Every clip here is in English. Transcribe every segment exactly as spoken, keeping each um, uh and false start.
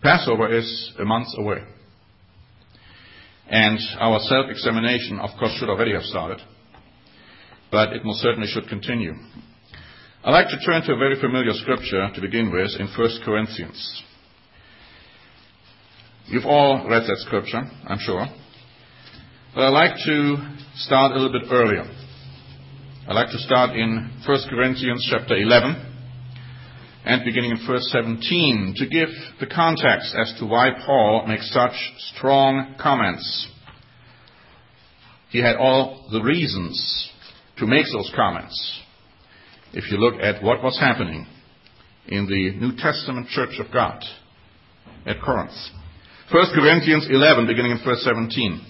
Passover is a month away. And our self-examination, of course, should already have started. But it most certainly should continue. I'd like to turn to a very familiar scripture to begin with in First Corinthians. You've all read that scripture, I'm sure. But I'd like to start a little bit earlier. I'd like to start in First Corinthians chapter eleven and beginning in verse seventeen to give the context as to why Paul makes such strong comments. He had all the reasons to make those comments. If you look at what was happening in the New Testament Church of God at Corinth. First Corinthians eleven, beginning in verse seventeen.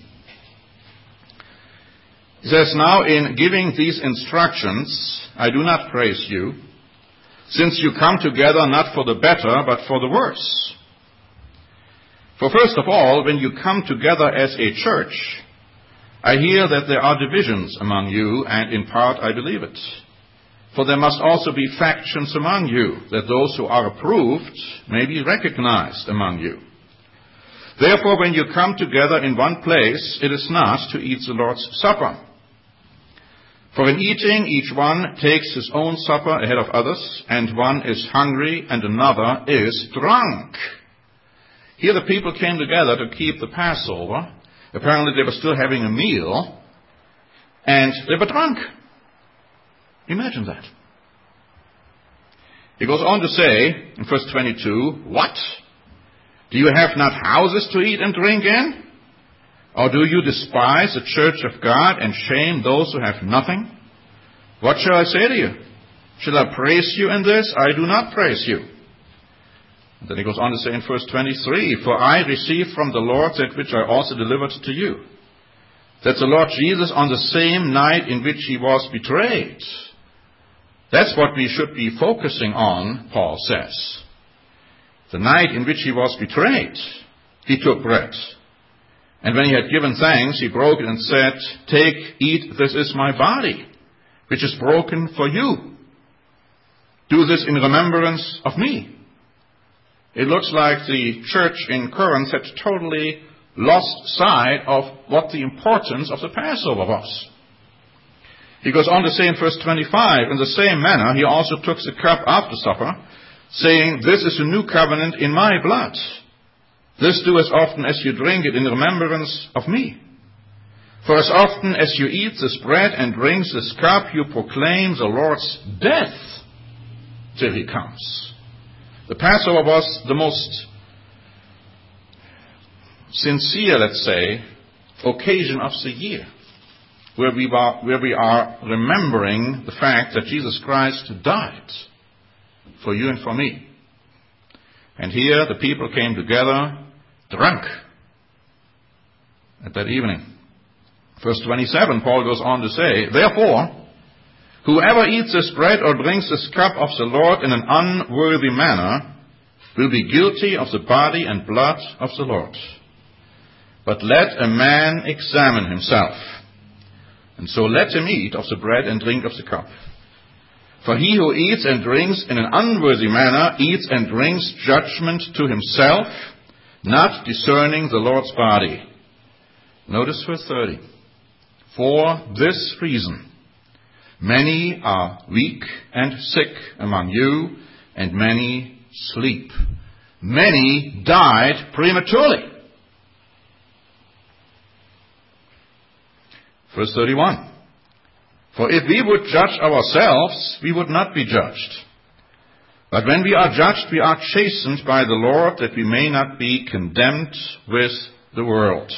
He says, "Now in giving these instructions, I do not praise you, since you come together not for the better, but for the worse. For first of all, when you come together as a church, I hear that there are divisions among you, and in part I believe it. For there must also be factions among you, that those who are approved may be recognized among you. Therefore, when you come together in one place, it is not to eat the Lord's Supper. For in eating, each one takes his own supper ahead of others, and one is hungry and another is drunk." Here the people came together to keep the Passover. Apparently they were still having a meal, and they were drunk. Imagine that. He goes on to say in verse twenty-two, "What? Do you have not houses to eat and drink in? Or do you despise the church of God and shame those who have nothing? What shall I say to you? Shall I praise you in this? I do not praise you." And then he goes on to say in verse twenty-three, "For I received from the Lord that which I also delivered to you, that the Lord Jesus on the same night in which he was betrayed." That's what we should be focusing on, Paul says. The night in which he was betrayed, he took bread. And when he had given thanks, he broke it and said, "Take, eat, this is my body, which is broken for you. Do this in remembrance of me." It looks like the church in Corinth had totally lost sight of what the importance of the Passover was. He goes on to say in verse twenty-five, "In the same manner he also took the cup after supper, saying, 'This is a new covenant in my blood. This do as often as you drink it in remembrance of me. For as often as you eat this bread and drink this cup, you proclaim the Lord's death till he comes.'" The Passover was the most sincere, let's say, occasion of the year, where we are, where we are remembering the fact that Jesus Christ died for you and for me. And here the people came together drunk at that evening. Verse twenty-seven, Paul goes on to say, "Therefore, whoever eats this bread or drinks this cup of the Lord in an unworthy manner will be guilty of the body and blood of the Lord. But let a man examine himself, and so let him eat of the bread and drink of the cup. For he who eats and drinks in an unworthy manner eats and drinks judgment to himself, not discerning the Lord's body." Notice verse thirty. "For this reason, many are weak and sick among you, and many sleep. Many died prematurely." Verse thirty-one. "For if we would judge ourselves, we would not be judged. But when we are judged, we are chastened by the Lord, that we may not be condemned with the world."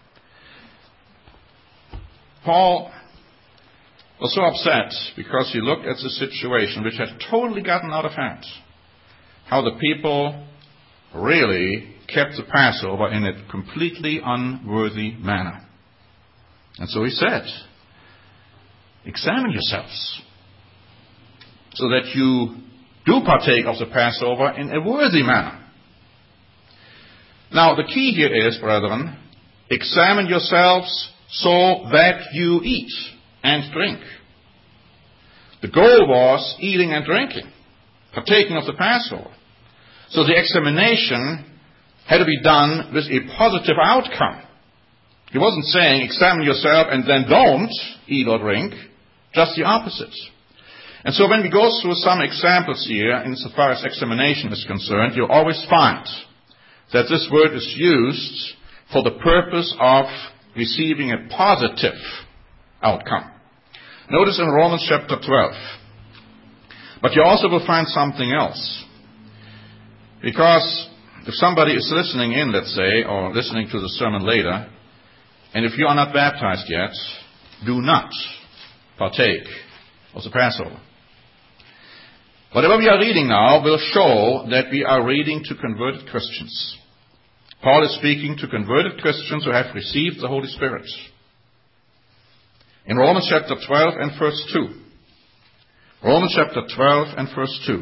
Paul was so upset because he looked at the situation which had totally gotten out of hand. How the people really kept the Passover in a completely unworthy manner. And so he said, "Examine yourselves, so that you do partake of the Passover in a worthy manner." Now, the key here is, brethren, examine yourselves so that you eat and drink. The goal was eating and drinking, partaking of the Passover. So the examination had to be done with a positive outcome. He wasn't saying examine yourself and then don't eat or drink, just the opposite. And so when we go through some examples here, insofar as examination is concerned, you always find that this word is used for the purpose of receiving a positive outcome. Notice in Romans chapter twelve. But you also will find something else. Because if somebody is listening in, let's say, or listening to the sermon later, and if you are not baptized yet, do not partake of the Passover. Whatever we are reading now will show that we are reading to converted Christians. Paul is speaking to converted Christians who have received the Holy Spirit. In Romans chapter twelve and verse two. Romans chapter twelve and verse two.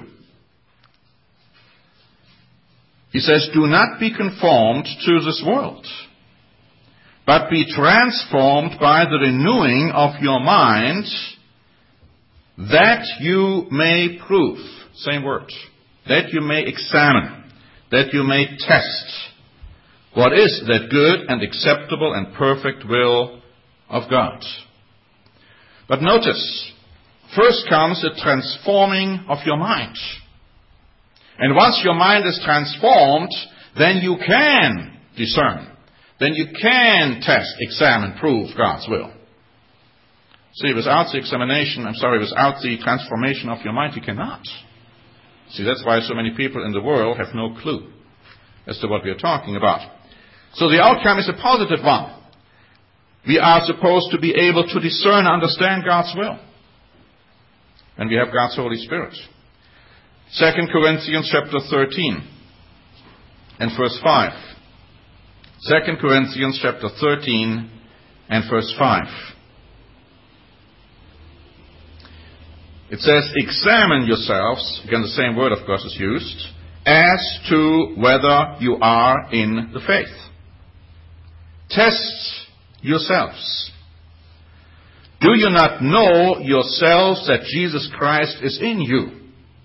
He says, do not be conformed to this world, but be transformed by the renewing of your mind, that you may prove, same word, that you may examine, that you may test what is that good and acceptable and perfect will of God. But notice, first comes the transforming of your mind. And once your mind is transformed, then you can discern. Then you can test, examine, prove God's will. See, without the examination, I'm sorry, without the transformation of your mind, you cannot. See, that's why so many people in the world have no clue as to what we are talking about. So the outcome is a positive one. We are supposed to be able to discern and understand God's will. And we have God's Holy Spirit. Second Corinthians chapter thirteen and verse five. Second Corinthians chapter thirteen and verse five. It says, examine yourselves, again the same word of course is used, as to whether you are in the faith. Test yourselves. Do you not know yourselves that Jesus Christ is in you?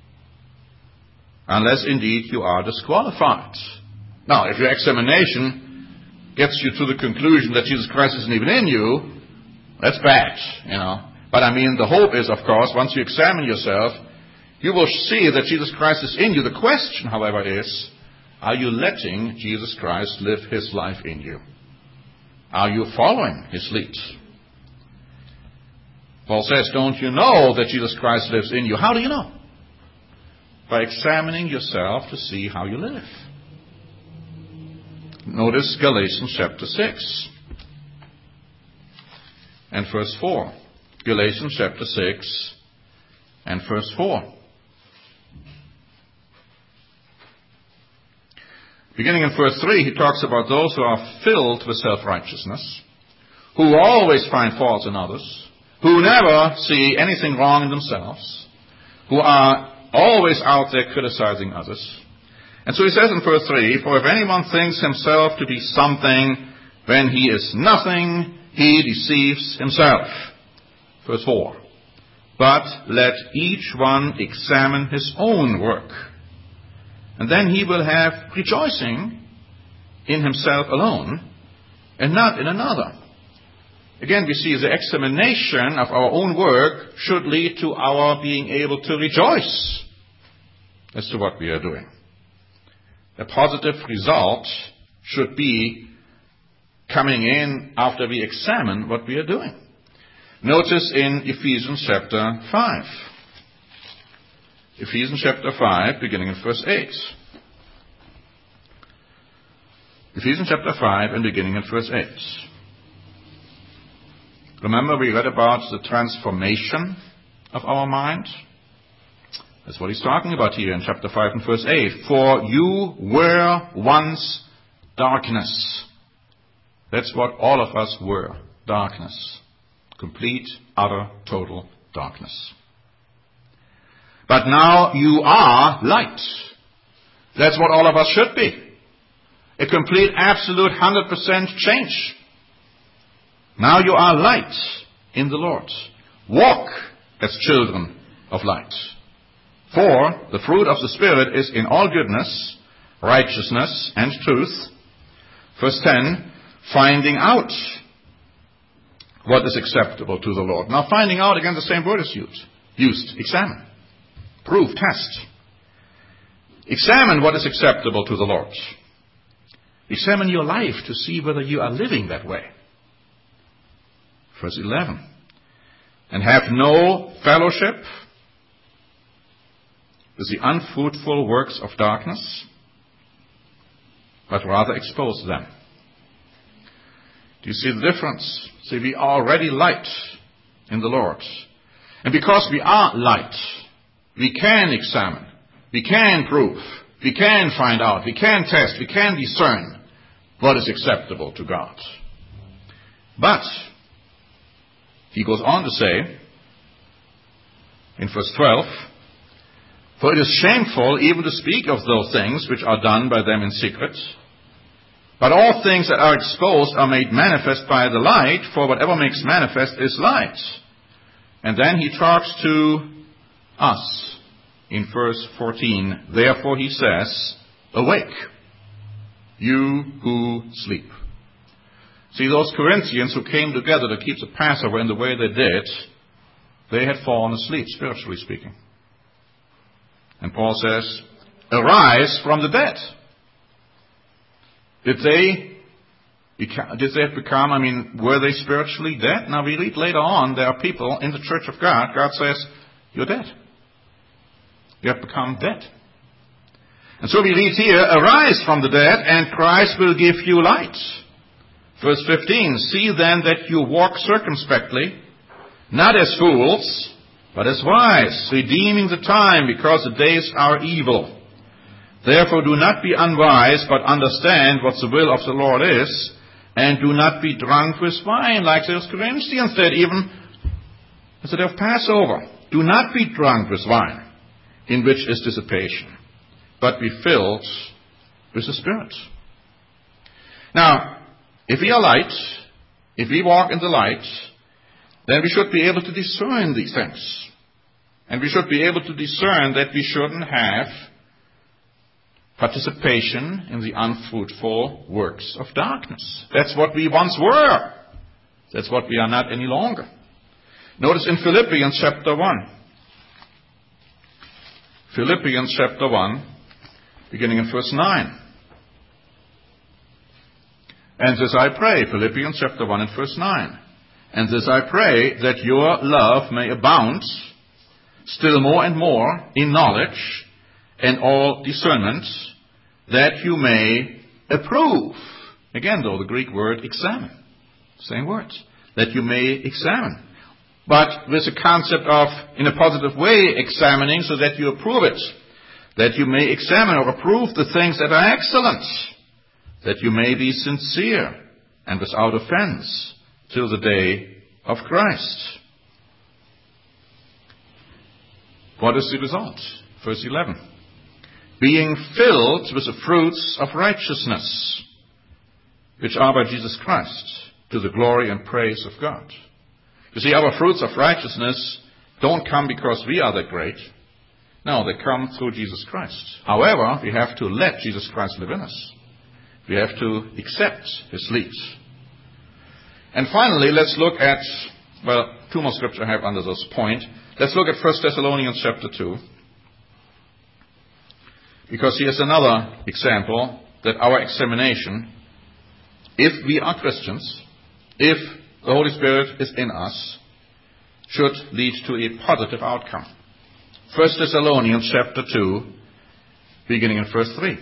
Unless indeed you are disqualified. Now, if your examination gets you to the conclusion that Jesus Christ isn't even in you, that's bad, you know. But I mean, the hope is, of course, once you examine yourself, you will see that Jesus Christ is in you. The question, however, is, are you letting Jesus Christ live his life in you? Are you following his lead? Paul says, don't you know that Jesus Christ lives in you? How do you know? By examining yourself to see how you live. Notice Galatians chapter six and verse four. Galatians chapter six and verse four. Beginning in verse three, he talks about those who are filled with self-righteousness, who always find faults in others, who never see anything wrong in themselves, who are always out there criticizing others. And so he says in verse three, for if anyone thinks himself to be something when he is nothing, he deceives himself. Verse four, but let each one examine his own work, and then he will have rejoicing in himself alone and not in another. Again, we see the examination of our own work should lead to our being able to rejoice as to what we are doing. A positive result should be coming in after we examine what we are doing. Notice in Ephesians chapter five. Ephesians chapter five, beginning in verse eight. Ephesians chapter five and beginning in verse eight. Remember we read about the transformation of our mind? That's what he's talking about here in chapter five and verse eight. For you were once darkness. That's what all of us were. Darkness. Complete, utter, total darkness. But now you are light. That's what all of us should be. A complete, absolute, one hundred percent change. Now you are light in the Lord. Walk as children of light. For the fruit of the Spirit is in all goodness righteousness, and truth. Verse ten, finding out what is acceptable to the Lord. Now, finding out, again, the same word is used. Used. Examine. Prove. Test. Examine what is acceptable to the Lord. Examine your life to see whether you are living that way. Verse eleven. And have no fellowship with the unfruitful works of darkness, but rather expose them. Do you see the difference? See, we are already light in the Lord. And because we are light, we can examine, we can prove, we can find out, we can test, we can discern what is acceptable to God. But he goes on to say, in verse twelve, for it is shameful even to speak of those things which are done by them in secret. But all things that are exposed are made manifest by the light, for whatever makes manifest is light. And then he talks to us in verse fourteen. Therefore he says, awake, you who sleep. See, those Corinthians who came together to keep the Passover in the way they did, they had fallen asleep, spiritually speaking. And Paul says, arise from the dead. Did they, did they have become, I mean, were they spiritually dead? Now we read later on, there are people in the church of God, God says, you're dead. You have become dead. And so we read here, arise from the dead, and Christ will give you light. Verse fifteen, see then that you walk circumspectly, not as fools, but as wise, redeeming the time, because the days are evil. Therefore do not be unwise, but understand what the will of the Lord is, and do not be drunk with wine, like those Corinthians did, even instead of Passover. Do not be drunk with wine, in which is dissipation, but be filled with the Spirit. Now, if we are light, if we walk in the light, then we should be able to discern these things. And we should be able to discern that we shouldn't have participation in the unfruitful works of darkness. That's what we once were. That's what we are not any longer. Notice in Philippians chapter one. Philippians chapter one, beginning in verse nine. And this I pray, Philippians chapter one and verse nine. And this I pray, that your love may abound still more and more in knowledge and all discernment, that you may approve. Again, though, the Greek word examine. Same word. That you may examine. But with the concept of, in a positive way, examining so that you approve it. That you may examine or approve the things that are excellent. That you may be sincere and without offense till the day of Christ. What is the result? Verse eleven. Being filled with the fruits of righteousness, which are by Jesus Christ, to the glory and praise of God. You see, our fruits of righteousness don't come because we are that great. No, they come through Jesus Christ. However, we have to let Jesus Christ live in us. We have to accept His lead. And finally, let's look at, well, two more scriptures I have under this point. Let's look at First Thessalonians chapter two. Because here's another example that our examination, if we are Christians, if the Holy Spirit is in us, should lead to a positive outcome. First Thessalonians chapter two, beginning in verse three.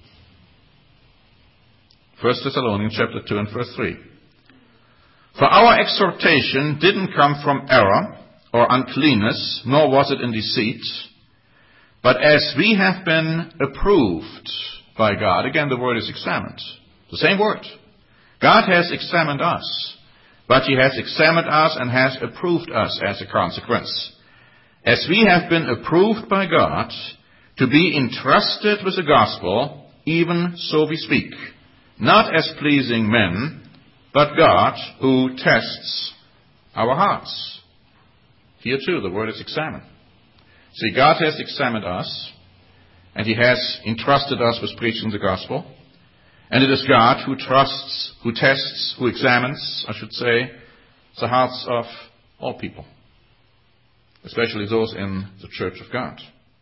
First Thessalonians chapter two and verse three. For our exhortation didn't come from error or uncleanness, nor was it in deceit, but as we have been approved by God. Again, the word is examined. The same word. God has examined us, but He has examined us and has approved us as a consequence. As we have been approved by God to be entrusted with the gospel, even so we speak, not as pleasing men, but God who tests our hearts. Here too, the word is examine. See, God has examined us, and He has entrusted us with preaching the gospel. And it is God who trusts, who tests, who examines, I should say, the hearts of all people, especially those in the church of God.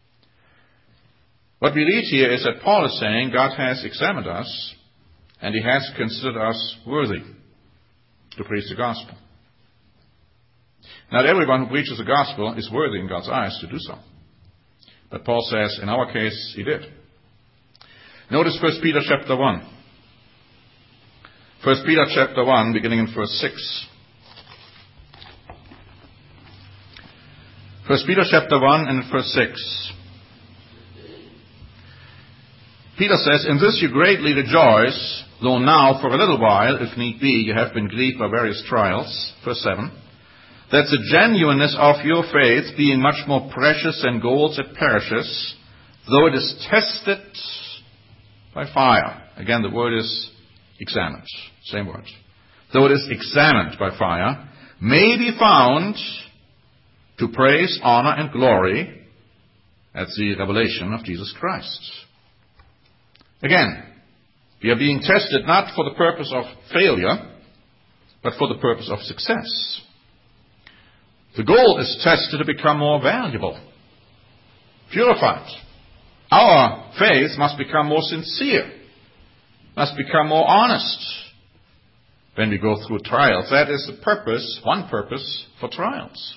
What we read here is that Paul is saying God has examined us, and He has considered us worthy to preach the gospel. Not everyone who preaches the gospel is worthy in God's eyes to do so. But Paul says, in our case, he did. Notice First Peter chapter one. First Peter chapter one, beginning in verse six. First Peter chapter one and verse six. Peter says, "In this you greatly rejoice, though now for a little while, if need be, you have been grieved by various trials." Verse seven. "That the genuineness of your faith, being much more precious than gold that perishes, though it is tested by fire." Again, the word is examined. Same word. "Though it is examined by fire, may be found to praise, honor, and glory at the revelation of Jesus Christ." Again, we are being tested not for the purpose of failure, but for the purpose of success. The gold is tested to become more valuable, purified. Our faith must become more sincere, must become more honest when we go through trials. That is the purpose, one purpose for trials.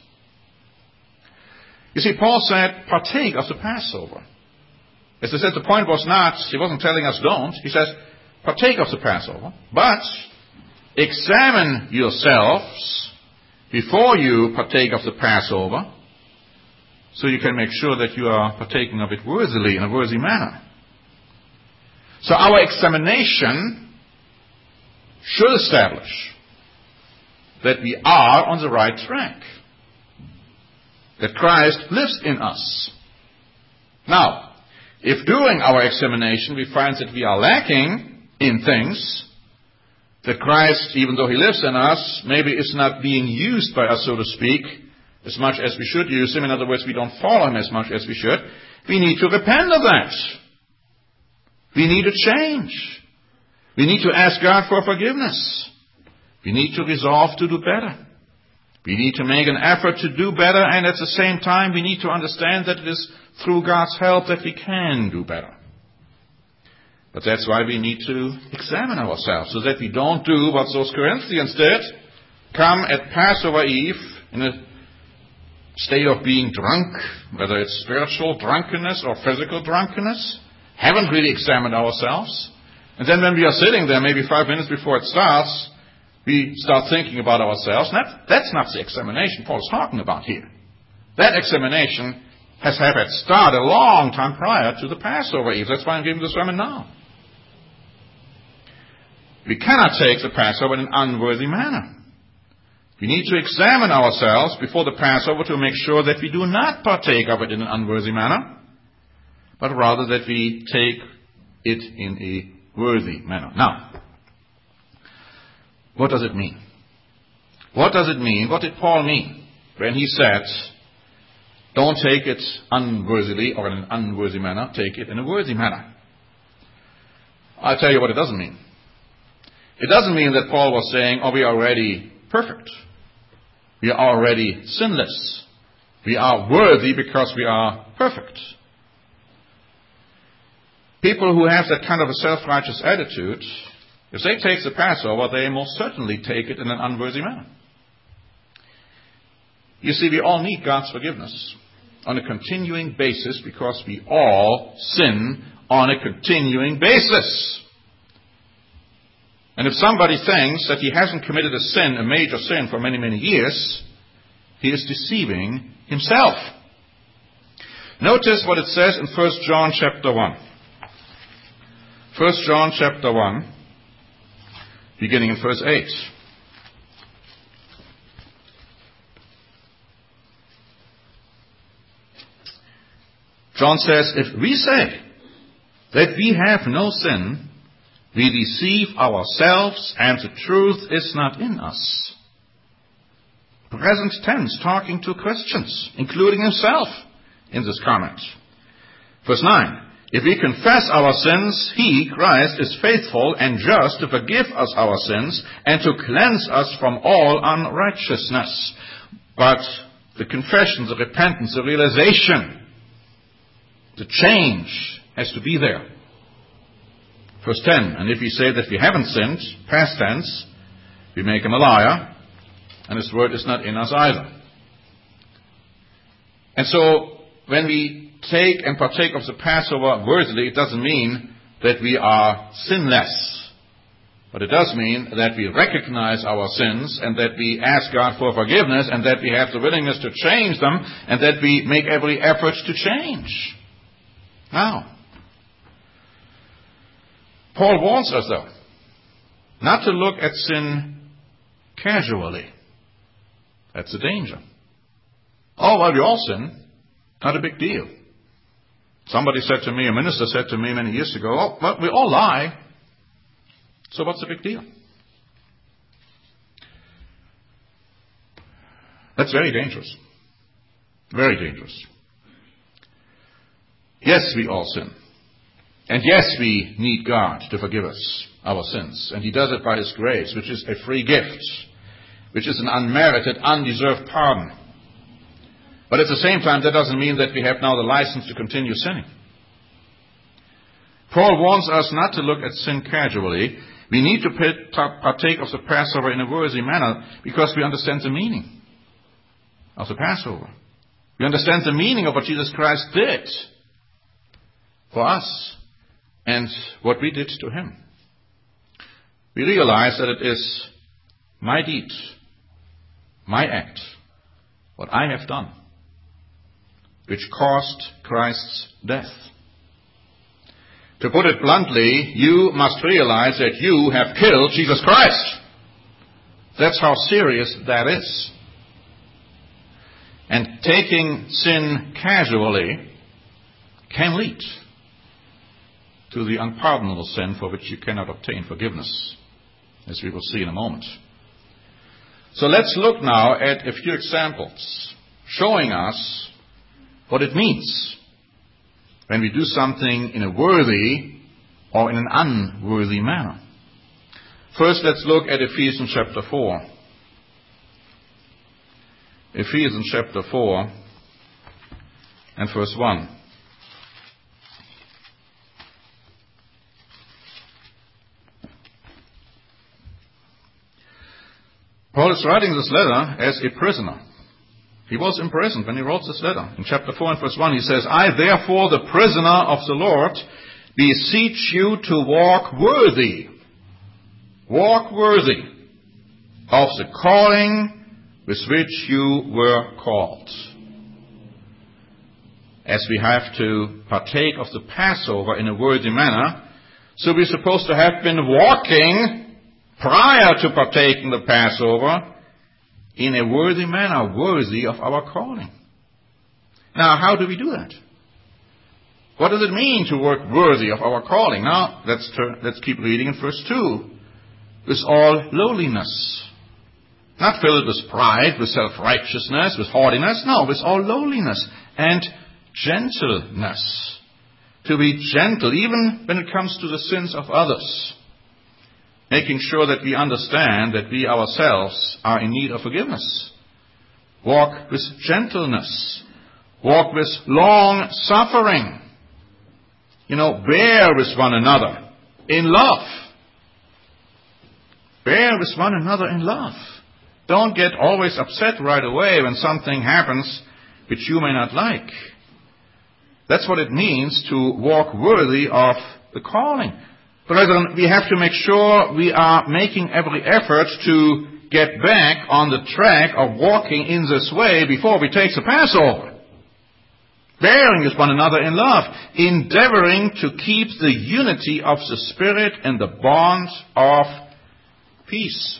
You see, Paul said, partake of the Passover. As I said, the point was not, he wasn't telling us don't. He says, partake of the Passover, but examine yourselves before you partake of the Passover, so you can make sure that you are partaking of it worthily, in a worthy manner. So our examination should establish that we are on the right track, that Christ lives in us. Now, if during our examination we find that we are lacking in things, that Christ, even though He lives in us, maybe is not being used by us, so to speak, as much as we should use Him, in other words, we don't follow Him as much as we should, we need to repent of that. We need to change. We need to ask God for forgiveness. We need to resolve to do better. We need to make an effort to do better, and at the same time we need to understand that it is through God's help that we can do better. But that's why we need to examine ourselves, so that we don't do what those Corinthians did, come at Passover Eve in a state of being drunk, whether it's spiritual drunkenness or physical drunkenness, haven't really examined ourselves, and then when we are sitting there, maybe five minutes before it starts, we start thinking about ourselves. That, that's not the examination Paul is talking about here. That examination has had its start a long time prior to the Passover Eve. That's why I'm giving the sermon now. We cannot take the Passover in an unworthy manner. We need to examine ourselves before the Passover to make sure that we do not partake of it in an unworthy manner, but rather that we take it in a worthy manner. Now, what does it mean? What does it mean? What did Paul mean when he said, don't take it unworthily or in an unworthy manner, take it in a worthy manner? I'll tell you what it doesn't mean. It doesn't mean that Paul was saying, oh, we are already perfect. We are already sinless. We are worthy because we are perfect. People who have that kind of a self-righteous attitude, if they take the Passover, they most certainly take it in an unworthy manner. You see, we all need God's forgiveness on a continuing basis because we all sin on a continuing basis. And if somebody thinks that he hasn't committed a sin, a major sin, for many, many years, he is deceiving himself. Notice what it says in First John chapter one. First John chapter one, beginning in verse eight. John says, if we say that we have no sin, we deceive ourselves and the truth is not in us. Present tense, talking to Christians, including himself in this comment. Verse nine, If we confess our sins, he, Christ, is faithful and just to forgive us our sins and to cleanse us from all unrighteousness. But the confession, the repentance, the realization, the change has to be there. Verse ten, and if we say that we haven't sinned, past tense, we make him a liar, and his word is not in us either. And so, when we take and partake of the Passover worthily, it doesn't mean that we are sinless. But it does mean that we recognize our sins and that we ask God for forgiveness and that we have the willingness to change them and that we make every effort to change. Now, Paul warns us, though, not to look at sin casually. That's the danger. Oh, well, we all sin. Not a big deal. Somebody said to me, a minister said to me many years ago, oh, well, we all lie. So what's the big deal? That's very dangerous. Very dangerous. Yes, we all sin. And yes, we need God to forgive us our sins. And he does it by his grace, which is a free gift, which is an unmerited, undeserved pardon. But at the same time, that doesn't mean that we have now the license to continue sinning. Paul warns us not to look at sin casually. We need to partake of the Passover in a worthy manner because we understand the meaning of the Passover. We understand the meaning of what Jesus Christ did for us and what we did to him. We realize that it is my deed, my act, what I have done, which caused Christ's death. To put it bluntly, you must realize that you have killed Jesus Christ. That's how serious that is. And taking sin casually can lead to the unpardonable sin for which you cannot obtain forgiveness, as we will see in a moment. So let's look now at a few examples showing us what it means when we do something in a worthy or in an unworthy manner. First, let's look at Ephesians chapter four. Ephesians chapter four and verse one. Paul is writing this letter as a prisoner. He was imprisoned when he wrote this letter. In chapter four and verse one, he says, I therefore, the prisoner of the Lord, beseech you to walk worthy, walk worthy of the calling with which you were called. As we have to partake of the Passover in a worthy manner, so we're supposed to have been walking prior to partaking the Passover in a worthy manner, worthy of our calling. Now, how do we do that? What does it mean to work worthy of our calling? Now, let's turn, let's keep reading in verse two. With all lowliness. Not filled with pride, with self-righteousness, with haughtiness. No, with all lowliness and gentleness. To be gentle, even when it comes to the sins of others. Making sure that we understand that we ourselves are in need of forgiveness. Walk with gentleness. Walk with long suffering. You know, bear with one another in love. Bear with one another in love. Don't get always upset right away when something happens which you may not like. That's what it means to walk worthy of the calling. Brethren, we have to make sure we are making every effort to get back on the track of walking in this way before we take the Passover. Bearing with one another in love, endeavoring to keep the unity of the Spirit and the bond of peace.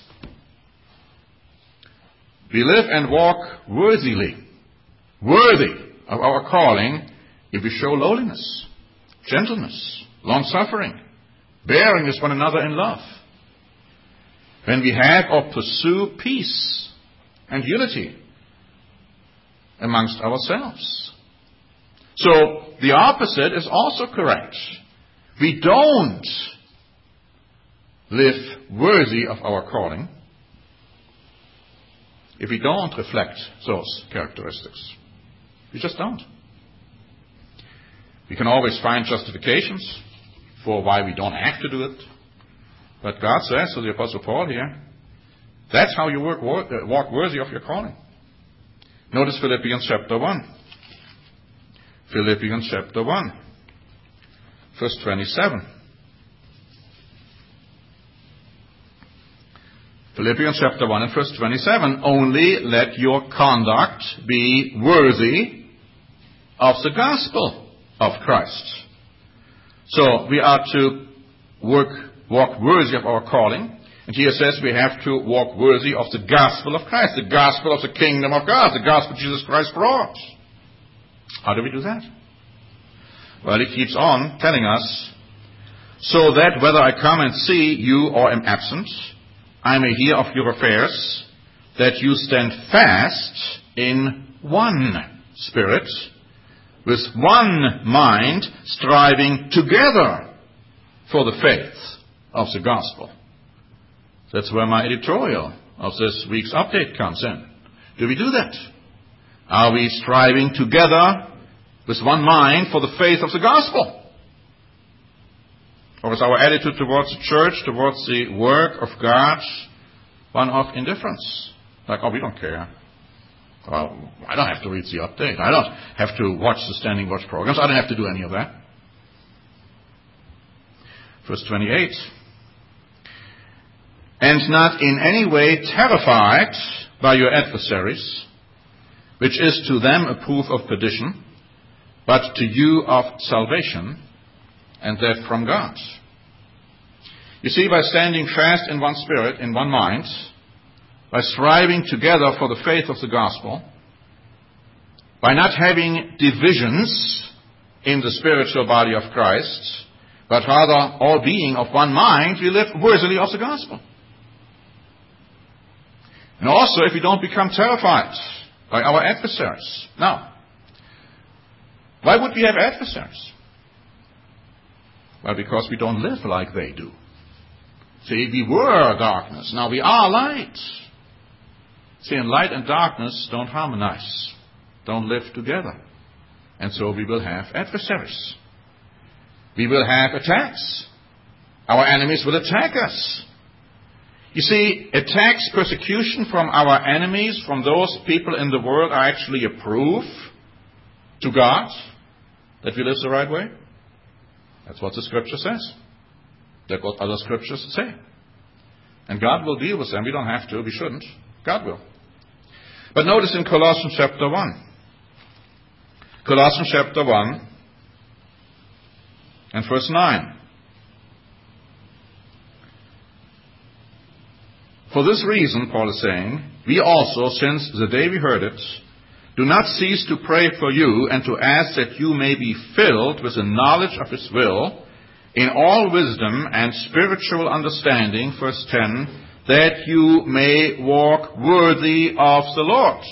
We live and walk worthily, worthy of our calling, if we show lowliness, gentleness, long-suffering, bearing with one another in love. When we have or pursue peace and unity amongst ourselves. So the opposite is also correct. We don't live worthy of our calling if we don't reflect those characteristics. We just don't. We can always find justifications for why we don't have to do it. But God says to the Apostle Paul here, that's how you work, walk worthy of your calling. Notice Philippians chapter one. Philippians chapter one, verse twenty-seven. Philippians chapter one and verse twenty-seven. Only let your conduct be worthy of the gospel of Christ. So we are to work, walk worthy of our calling. And here it says we have to walk worthy of the gospel of Christ, the gospel of the kingdom of God, the gospel Jesus Christ brought. How do we do that? Well, he keeps on telling us, so that whether I come and see you or am absent, I may hear of your affairs, that you stand fast in one spirit, with one mind, striving together for the faith of the gospel. That's where my editorial of this week's update comes in. Do we do that? Are we striving together with one mind for the faith of the gospel? Or is our attitude towards the church, towards the work of God, one of indifference? Like, oh, we don't care. Well, I don't have to read the update. I don't have to watch the Standing Watch programs. I don't have to do any of that. Verse twenty-eight. And not in any way terrified by your adversaries, which is to them a proof of perdition, but to you of salvation, and that from God. You see, by standing fast in one spirit, in one mind, by striving together for the faith of the gospel, by not having divisions in the spiritual body of Christ, but rather all being of one mind, we live worthily of the gospel. And also, if we don't become terrified by our adversaries. Now, why would we have adversaries? Well, because we don't live like they do. See, we were darkness. Now we are light. See, and light and darkness don't harmonize, don't live together. And so we will have adversaries. We will have attacks. Our enemies will attack us. You see, attacks, persecution from our enemies, from those people in the world, are actually a proof to God that we live the right way. That's what the Scripture says. That's what other Scriptures say. And God will deal with them. We don't have to. We shouldn't. God will. But notice in Colossians chapter one. Colossians chapter one and verse nine. For this reason, Paul is saying, we also, since the day we heard it, do not cease to pray for you and to ask that you may be filled with the knowledge of His will in all wisdom and spiritual understanding, verse ten, that you may walk worthy of the Lord.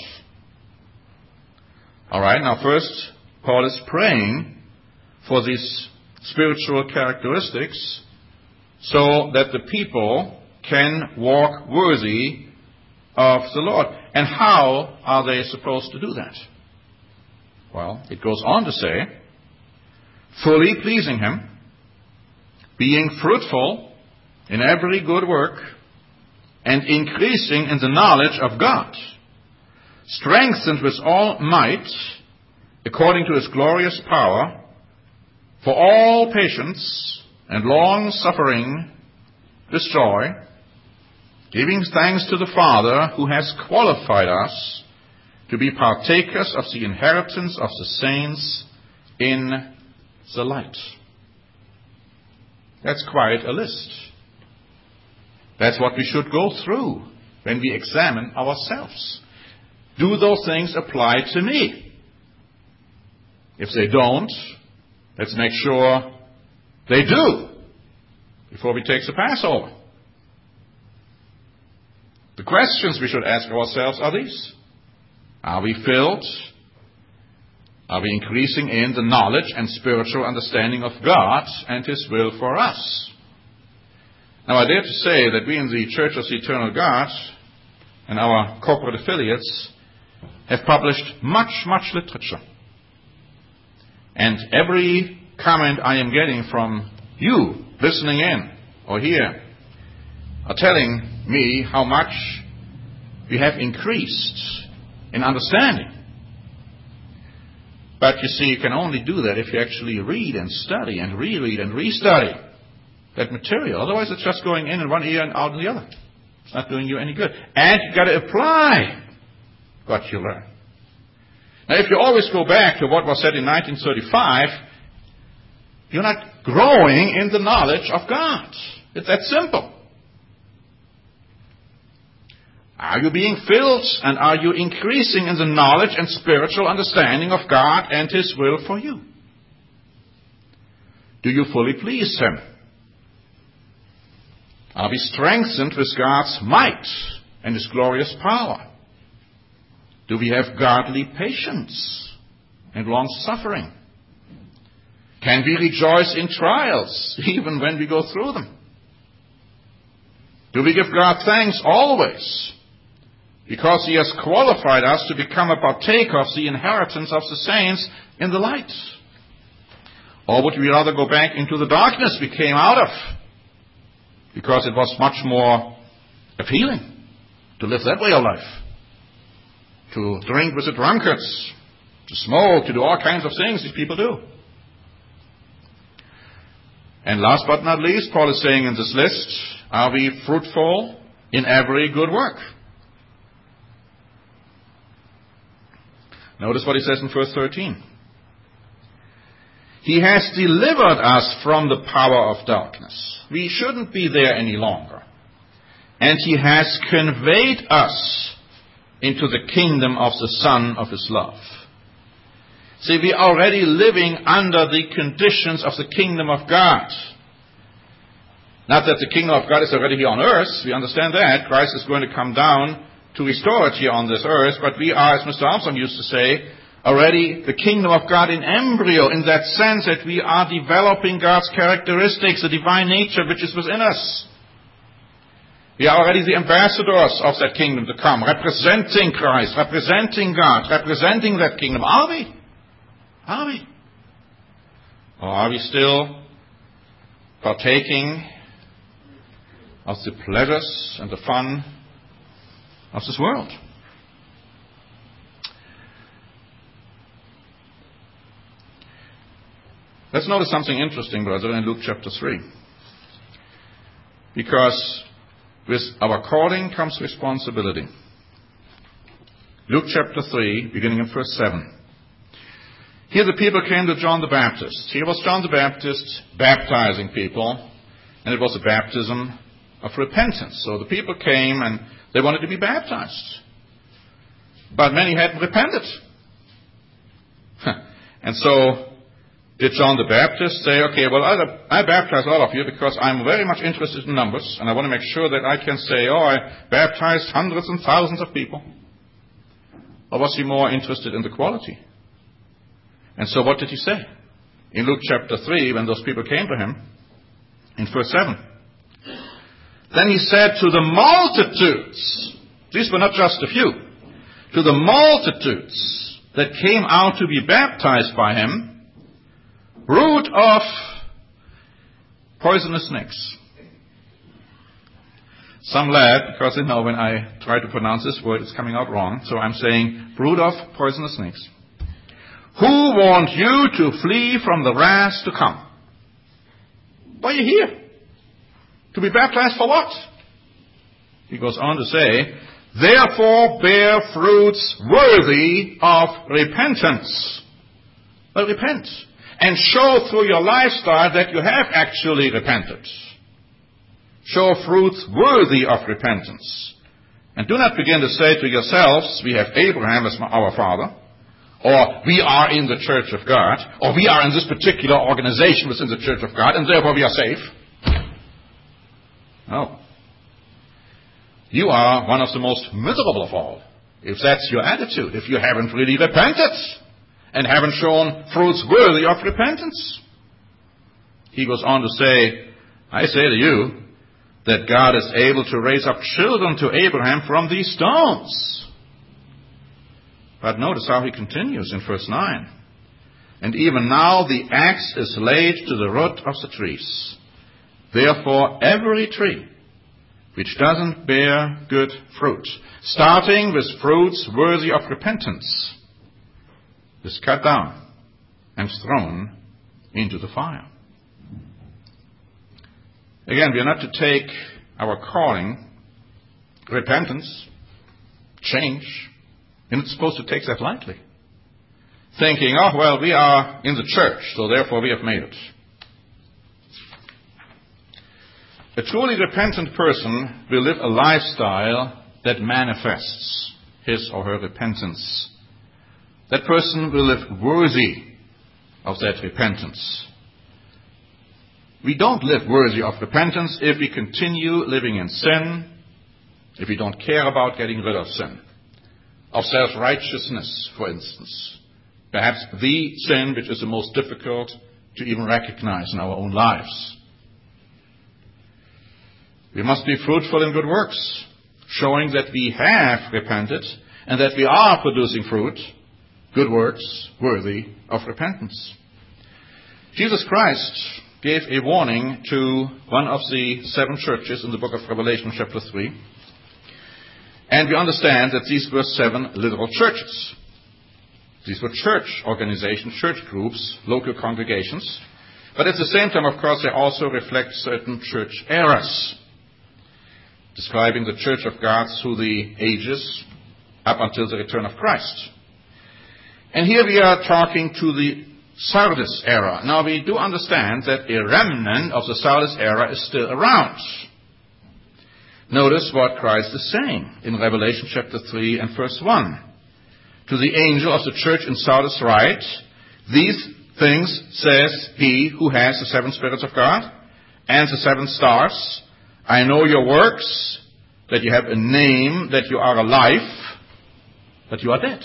All right, now first, Paul is praying for these spiritual characteristics so that the people can walk worthy of the Lord. And how are they supposed to do that? Well, it goes on to say, fully pleasing Him, being fruitful in every good work, and increasing in the knowledge of God, strengthened with all might, according to His glorious power, for all patience and long suffering with joy, giving thanks to the Father who has qualified us to be partakers of the inheritance of the saints in the light. That's quite a list. That's what we should go through when we examine ourselves. Do those things apply to me? If they don't, let's make sure they do before we take the Passover. The questions we should ask ourselves are these. Are we filled Are we increasing in the knowledge and spiritual understanding of God and His will for us? Now, I dare to say that we in the Church of the Eternal God and our corporate affiliates have published much, much literature. And every comment I am getting from you listening in or here are telling me how much we have increased in understanding. But you see, you can only do that if you actually read and study and reread and restudy that material. Otherwise, it's just going in in one ear and out in the other. It's not doing you any good. And you've got to apply what you learn. Now, if you always go back to what was said in nineteen thirty-five, you're not growing in the knowledge of God. It's that simple. Are you being filled and are you increasing in the knowledge and spiritual understanding of God and His will for you? Do you fully please Him? Are we strengthened with God's might and His glorious power? Do we have godly patience and long-suffering? Can we rejoice in trials even when we go through them? Do we give God thanks always because He has qualified us to become a partaker of the inheritance of the saints in the light? Or would we rather go back into the darkness we came out of because it was much more appealing to live that way of life, to drink with the drunkards, to smoke, to do all kinds of things these people do? And last but not least, Paul is saying in this list, are we fruitful in every good work? Notice what he says in verse thirteen. He has delivered us from the power of darkness. We shouldn't be there any longer. And He has conveyed us into the kingdom of the Son of His love. See, we are already living under the conditions of the kingdom of God. Not that the kingdom of God is already here on earth. We understand that. Christ is going to come down to restore it here on this earth. But we are, as Mister Armstrong used to say, already the kingdom of God in embryo, in that sense that we are developing God's characteristics, the divine nature which is within us. We are already the ambassadors of that kingdom to come, representing Christ, representing God, representing that kingdom. Are we? Are we? Or are we still partaking of the pleasures and the fun of this world? Let's notice something interesting, brother, in Luke chapter three. Because with our calling comes responsibility. Luke chapter three, beginning in verse seven. Here the people came to John the Baptist. Here was John the Baptist baptizing people, and it was a baptism of repentance. So the people came and they wanted to be baptized. But many hadn't repented. And so did John the Baptist say, okay, well, I, I baptize all of you because I'm very much interested in numbers, and I want to make sure that I can say, oh, I baptized hundreds and thousands of people? Or was he more interested in the quality? And so what did he say? In Luke chapter three, when those people came to him, in verse seven, then he said to the multitudes, these were not just a few, to the multitudes that came out to be baptized by him, brood of poisonous snakes. Some laugh because they know when I try to pronounce this word, it's coming out wrong. So I'm saying brood of poisonous snakes. Who warned you to flee from the wrath to come? Why are you here? To be baptized for what? He goes on to say, therefore bear fruits worthy of repentance. Well, repent. And show through your lifestyle that you have actually repented. Show fruits worthy of repentance. And do not begin to say to yourselves, we have Abraham as our father, or we are in the church of God, or we are in this particular organization within the church of God, and therefore we are safe. No. You are one of the most miserable of all, if that's your attitude, if you haven't really repented. and haven't shown fruits worthy of repentance. He goes on to say, I say to you that God is able to raise up children to Abraham from these stones. But notice how he continues in verse nine. And even now the axe is laid to the root of the trees. Therefore every tree which doesn't bear good fruit, starting with fruits worthy of repentance, is cut down and thrown into the fire. Again, we are not to take our calling, repentance, change, and it's supposed to take that lightly. Thinking, oh, well, we are in the church, so therefore we have made it. A truly repentant person will live a lifestyle that manifests his or her repentance. That person will live worthy of that repentance. We don't live worthy of repentance if we continue living in sin, if we don't care about getting rid of sin, of self-righteousness, for instance. Perhaps the sin which is the most difficult to even recognize in our own lives. We must be fruitful in good works, showing that we have repented and that we are producing fruit, good works, worthy of repentance. Jesus Christ gave a warning to one of the seven churches in the book of Revelation, chapter three. And we understand that these were seven literal churches. These were church organizations, church groups, local congregations. But at the same time, of course, they also reflect certain church eras, describing the church of God through the ages up until the return of Christ. And here we are talking to the Sardis era. Now, we do understand that a remnant of the Sardis era is still around. Notice what Christ is saying in Revelation chapter three and verse one. To the angel of the church in Sardis write, these things says he who has the seven spirits of God and the seven stars. I know your works, that you have a name, that you are alive, but you are dead.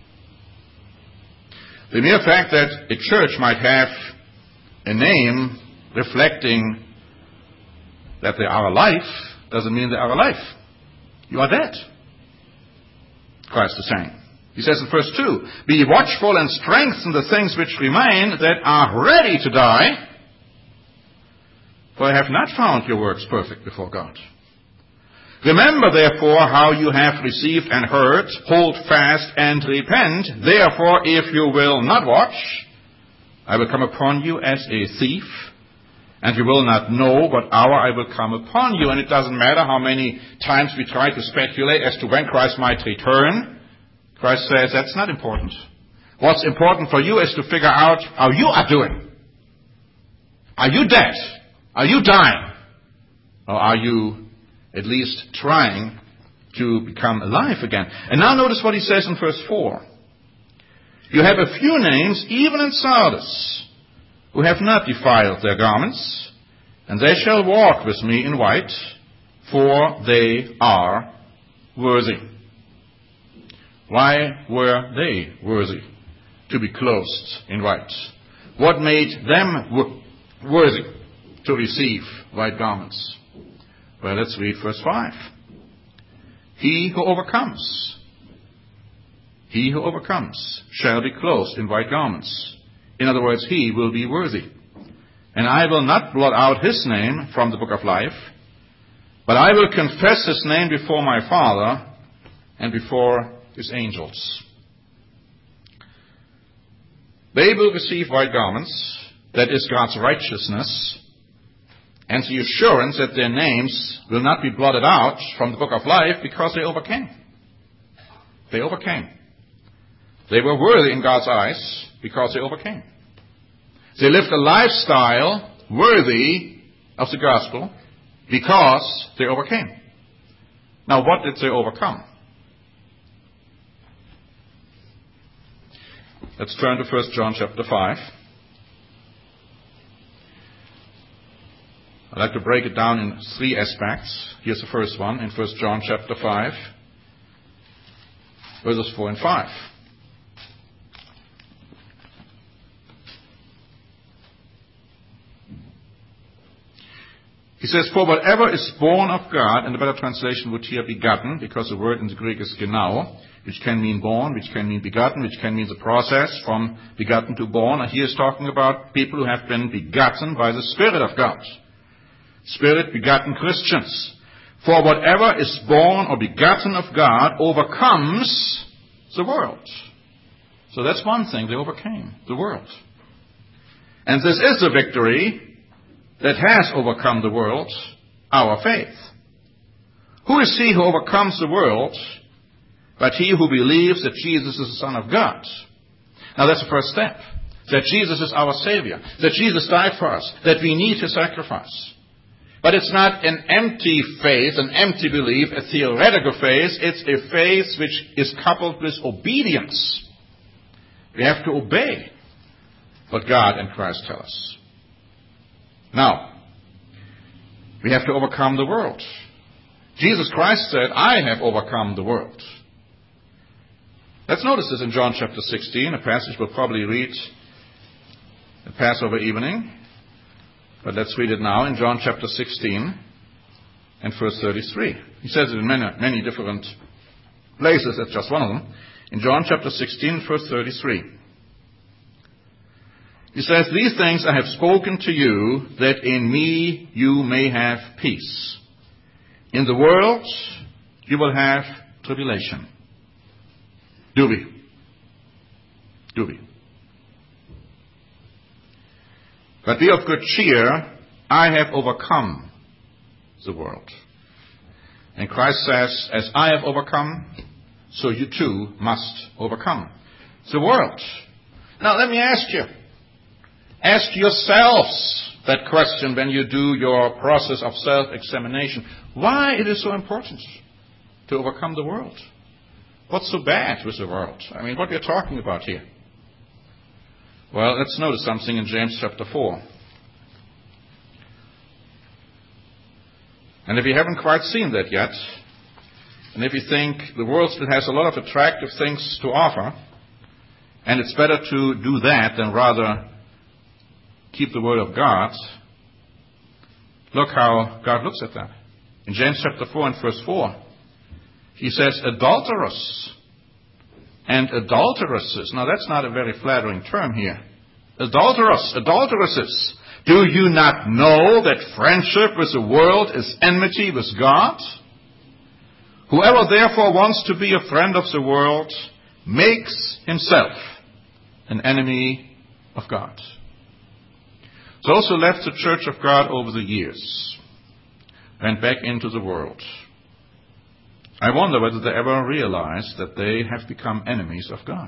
The mere fact that a church might have a name reflecting that they are alive doesn't mean they are alive. You are dead, Christ is saying. He says in verse two, be watchful and strengthen the things which remain that are ready to die, for I have not found your works perfect before God. Remember, therefore, how you have received and heard, hold fast and repent. Therefore, if you will not watch, I will come upon you as a thief, and you will not know what hour I will come upon you. And it doesn't matter how many times we try to speculate as to when Christ might return. Christ says that's not important. What's important for you is to figure out how you are doing. Are you dead? Are you dying? Or are you at least trying to become alive again? And now notice what he says in verse four. You have a few names, even in Sardis, who have not defiled their garments, and they shall walk with me in white, for they are worthy. Why were they worthy to be clothed in white? What made them w- worthy to receive white garments? Well, let's read verse five. He who overcomes, he who overcomes shall be clothed in white garments. In other words, he will be worthy. And I will not blot out his name from the book of life, but I will confess his name before my Father and before his angels. They will receive white garments, that is God's righteousness, and the assurance that their names will not be blotted out from the book of life because they overcame. They overcame. They were worthy in God's eyes because they overcame. They lived a lifestyle worthy of the gospel because they overcame. Now, what did they overcome? Let's turn to First John chapter five. I'd like to break it down in three aspects. Here's the first one in First John chapter five, verses four and five. He says, for whatever is born of God, and the better translation would here begotten, because the word in the Greek is genau, which can mean born, which can mean begotten, which can mean the process from begotten to born. And he is talking about people who have been begotten by the Spirit of God. Spirit begotten Christians. For whatever is born or begotten of God overcomes the world. So that's one thing, they overcame the world. And this is the victory that has overcome the world, our faith. Who is he who overcomes the world but he who believes that Jesus is the Son of God? Now that's the first step. That Jesus is our Savior. That Jesus died for us. That we need His sacrifice. But it's not an empty faith, an empty belief, a theoretical faith. It's a faith which is coupled with obedience. We have to obey what God and Christ tell us. Now, we have to overcome the world. Jesus Christ said, I have overcome the world. Let's notice this in John chapter sixteen, a passage we'll probably read at Passover evening. But let's read it now in John chapter sixteen and verse thirty-three. He says it in many, many different places. That's just one of them. In John chapter sixteen, verse thirty-three. He says, these things I have spoken to you, that in me you may have peace. In the world you will have tribulation. Do we? Do we? But be of good cheer, I have overcome the world. And Christ says, as I have overcome, so you too must overcome the world. Now let me ask you, ask yourselves that question when you do your process of self-examination. Why it is so important to overcome the world? What's so bad with the world? I mean, what we're talking about here. Well, let's notice something in James chapter four. And if you haven't quite seen that yet, and if you think the world still has a lot of attractive things to offer, and it's better to do that than rather keep the word of God, look how God looks at that. In James chapter four and verse four, he says, adulterous and adulteresses. Now that's not a very flattering term here. Adulterous, adulteresses. Do you not know that friendship with the world is enmity with God? Whoever therefore wants to be a friend of the world makes himself an enemy of God. Those who left the church of God over the years went back into the world. I wonder whether they ever realized that they have become enemies of God.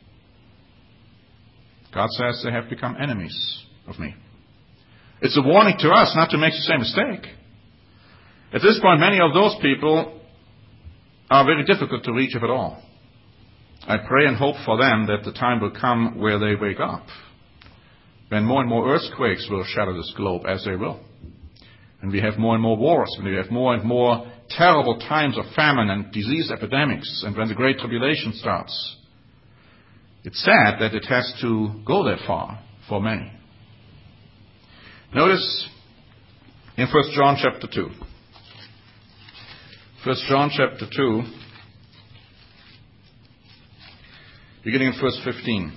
God says they have become enemies of me. It's a warning to us not to make the same mistake. At this point, many of those people are very difficult to reach, if at all. I pray and hope for them that the time will come where they wake up, when more and more earthquakes will shatter this globe, as they will. And we have more and more wars, when we have more and more terrible times of famine and disease epidemics, and when the Great Tribulation starts. It's sad that it has to go that far for many. Notice in First John chapter two. First John chapter two, beginning in verse fifteen.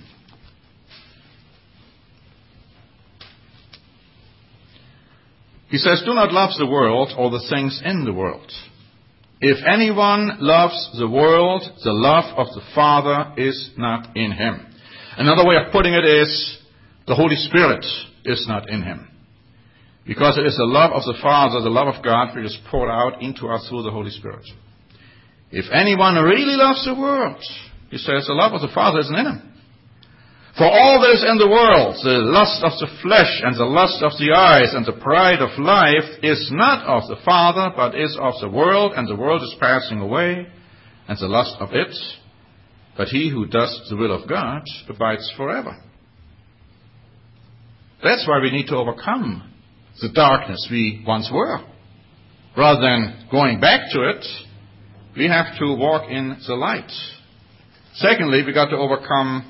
He says, do not love the world or the things in the world. If anyone loves the world, the love of the Father is not in him. Another way of putting it is, the Holy Spirit is not in him. Because it is the love of the Father, the love of God, which is poured out into us through the Holy Spirit. If anyone really loves the world, he says, the love of the Father isn't in him. For all that is in the world, the lust of the flesh and the lust of the eyes and the pride of life is not of the Father, but is of the world, and the world is passing away, and the lust of it. But he who does the will of God abides forever. That's why we need to overcome the darkness we once were. Rather than going back to it, we have to walk in the light. Secondly, we got to overcome,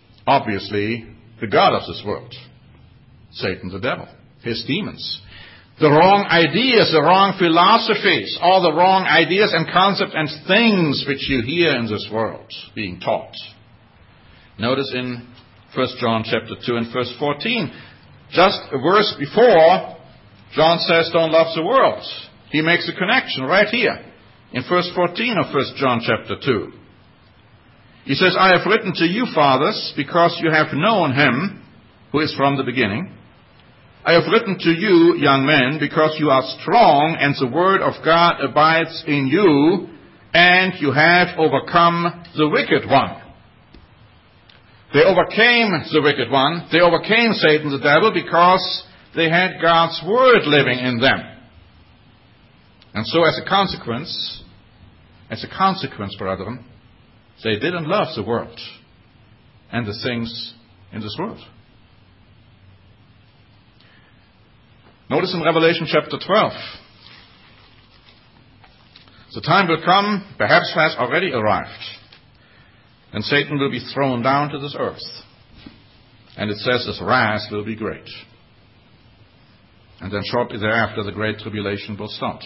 obviously, the god of this world, Satan the devil, his demons. the wrong ideas, the wrong philosophies, all the wrong ideas and concepts and things which you hear in this world being taught. Notice in First John chapter two and verse fourteen, just a verse before, John says, don't love the world. He makes a connection right here in verse fourteen of First John chapter two. He says, I have written to you, fathers, because you have known him who is from the beginning. I have written to you, young men, because you are strong, and the word of God abides in you, and you have overcome the wicked one. They overcame the wicked one. They overcame Satan, the devil, because they had God's word living in them. And so as a consequence, as a consequence, brethren, they didn't love the world and the things in this world. Notice in Revelation chapter twelve, the time will come, perhaps has already arrived, and Satan will be thrown down to this earth. And it says his wrath will be great. And then shortly thereafter, the great tribulation will start.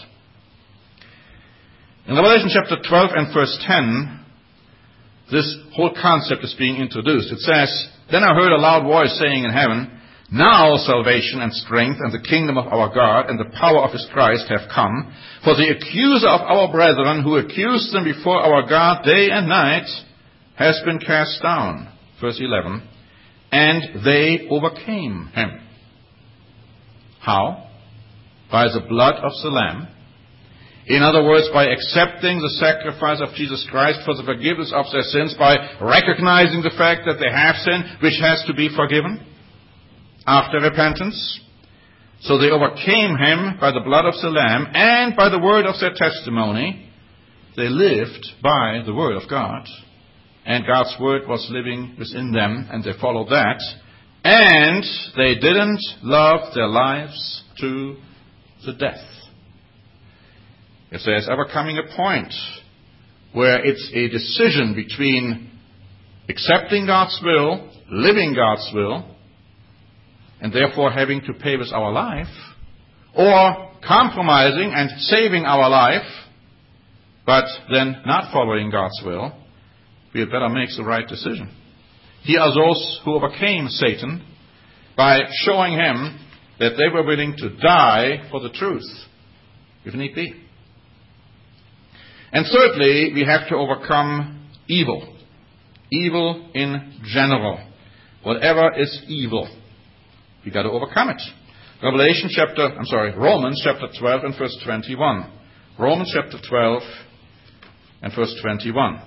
In Revelation chapter twelve and verse ten, this whole concept is being introduced. It says, Then I heard a loud voice saying in heaven, Now salvation and strength and the kingdom of our God and the power of his Christ have come. For the accuser of our brethren, who accused them before our God day and night, has been cast down. Verse eleven. And they overcame him. How? By the blood of the Lamb. In other words, by accepting the sacrifice of Jesus Christ for the forgiveness of their sins, by recognizing the fact that they have sinned, which has to be forgiven after repentance. So they overcame him by the blood of the Lamb and by the word of their testimony. They lived by the word of God, and God's word was living within them, and they followed that. And they didn't love their lives to the death. If there's ever coming a point where it's a decision between accepting God's will, living God's will, and therefore having to pay with our life, or compromising and saving our life, but then not following God's will, we had better make the right decision. Here are those who overcame Satan by showing him that they were willing to die for the truth, if need be. And thirdly, we have to overcome evil. Evil in general. Whatever is evil, we got to overcome it. Revelation chapter, I'm sorry, Romans chapter twelve and verse twenty-one. Romans chapter twelve and verse twenty-one.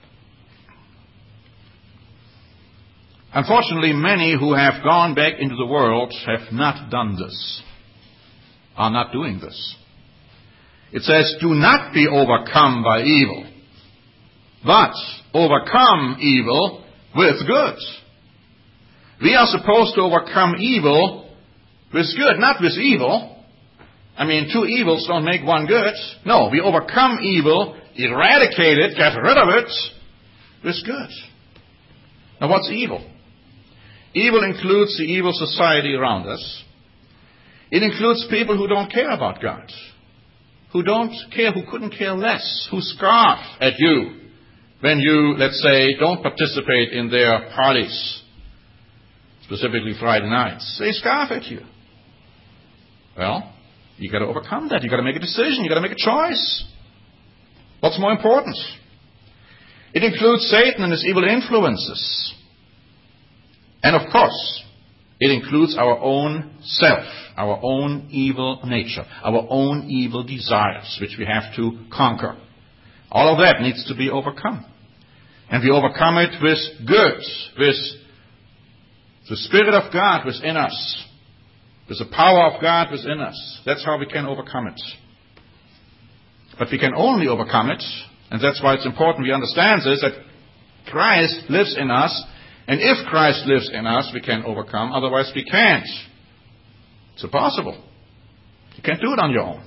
Unfortunately, many who have gone back into the world have not done this, are not doing this. It says, do not be overcome by evil, but overcome evil with good. We are supposed to overcome evil with good, not with evil. I mean, two evils don't make one good. No, we overcome evil, eradicate it, get rid of it with good. Now, what's evil? Evil includes the evil society around us. It includes people who don't care about God, who don't care, who couldn't care less, who scoff at you when you, let's say, don't participate in their parties, specifically Friday nights. They scoff at you. Well, you got to overcome that. You got to make a decision. You got to make a choice. What's more important? It includes Satan and his evil influences. And of course, it includes our own self, our own evil nature, our own evil desires, which we have to conquer. All of that needs to be overcome. And we overcome it with good, with the Spirit of God within us, with the power of God within us. That's how we can overcome it. But we can only overcome it, and that's why it's important we understand this, that Christ lives in us. And if Christ lives in us, we can overcome. Otherwise, we can't. It's impossible. You can't do it on your own.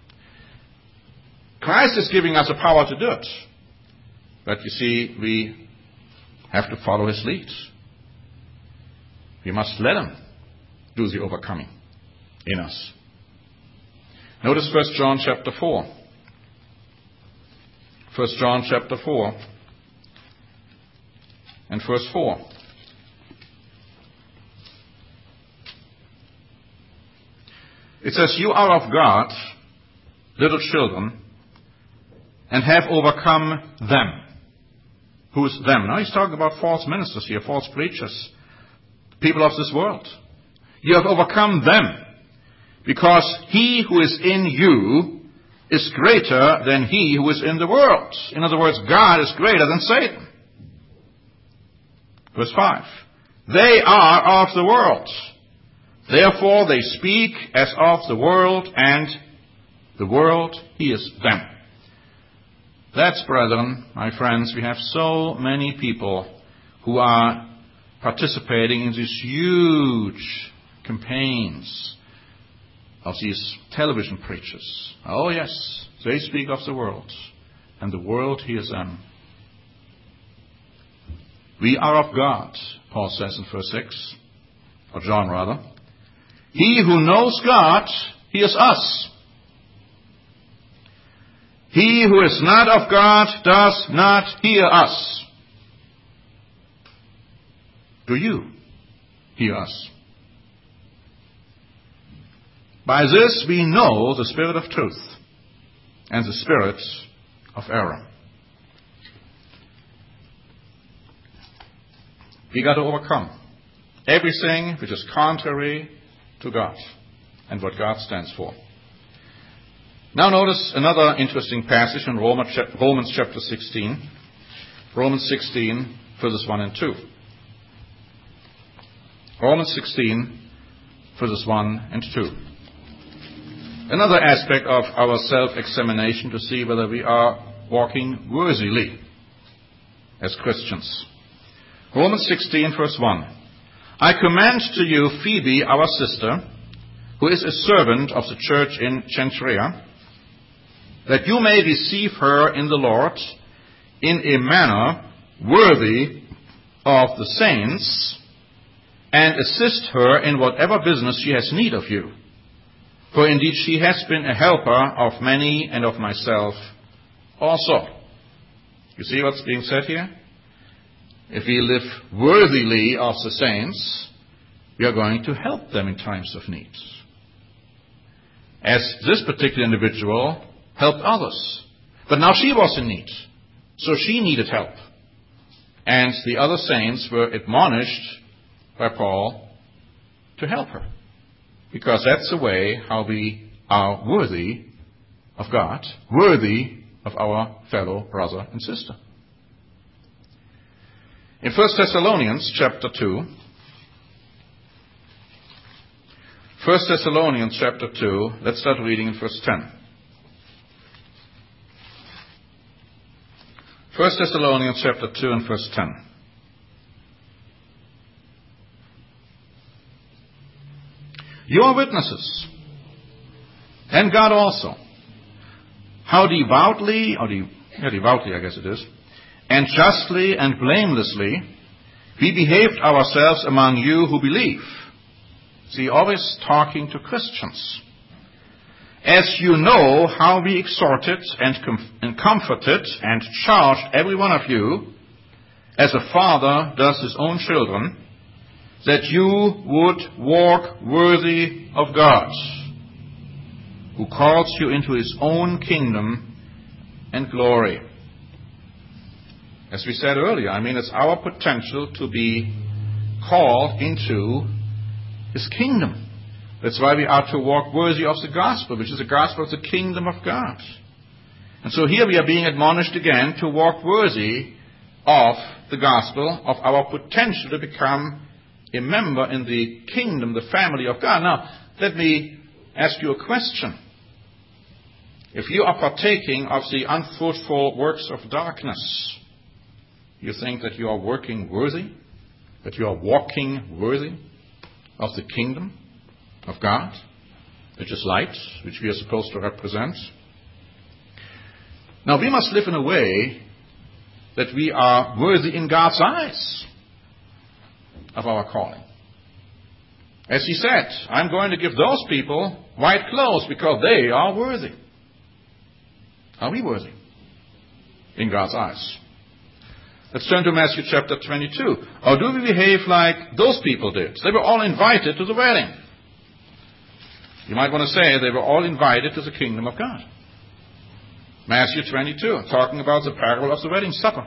Christ is giving us the power to do it. But you see, we have to follow his lead. We must let him do the overcoming in us. Notice First John chapter four. First John chapter four and verse four. It says, "You are of God, little children, and have overcome them." Who's them? Now he's talking about false ministers here, false preachers, people of this world. You have overcome them, because he who is in you is greater than he who is in the world. In other words, God is greater than Satan. Verse five. They are of the world. Therefore they speak as of the world, and the world hears them. That's, brethren, my friends, we have so many people who are participating in these huge campaigns of these television preachers. Oh yes, they speak of the world, and the world hears them. We are of God, Paul says in verse six, or John rather. He who knows God hears us. He who is not of God does not hear us. Do you hear us? By this we know the spirit of truth and the spirit of error. We got to overcome everything which is contrary to God and what God stands for. Now notice another interesting passage in Romans chapter sixteen. Romans sixteen, verses one and two. Romans sixteen, verses one and two. Another aspect of our self-examination to see whether we are walking worthily as Christians. Romans sixteen, verse one. I commend to you Phoebe, our sister, who is a servant of the church in Cenchrea, that you may receive her in the Lord in a manner worthy of the saints, and assist her in whatever business she has need of you. For indeed she has been a helper of many and of myself also. You see what's being said here? If we live worthily of the saints, we are going to help them in times of need. As this particular individual helped others. But now she was in need. So she needed help. And the other saints were admonished by Paul to help her. Because that's the way how we are worthy of God, worthy of our fellow brother and sister. In First Thessalonians chapter two, First Thessalonians chapter two, let's start reading in verse ten. First Thessalonians chapter two and verse ten. You are witnesses, and God also, how devoutly, or de, yeah, devoutly I guess it is, and justly and blamelessly we behaved ourselves among you who believe. See, always talking to Christians. As you know how we exhorted and, com- and comforted and charged every one of you, as a father does his own children, that you would walk worthy of God, who calls you into his own kingdom and glory. As we said earlier, I mean, it's our potential to be called into his kingdom. That's why we are to walk worthy of the gospel, which is the gospel of the kingdom of God. And so here we are being admonished again to walk worthy of the gospel, of our potential to become a member in the kingdom, the family of God. Now, let me ask you a question. If you are partaking of the unfruitful works of darkness, you think that you are working worthy? That you are walking worthy of the kingdom of God, which is light, which we are supposed to represent? Now, we must live in a way that we are worthy in God's eyes of our calling. As he said, I'm going to give those people white clothes because they are worthy. Are we worthy in God's eyes? Let's turn to Matthew chapter twenty-two. Or do we behave like those people did? They were all invited to the wedding. You might want to say they were all invited to the kingdom of God. Matthew twenty-two, talking about the parable of the wedding supper.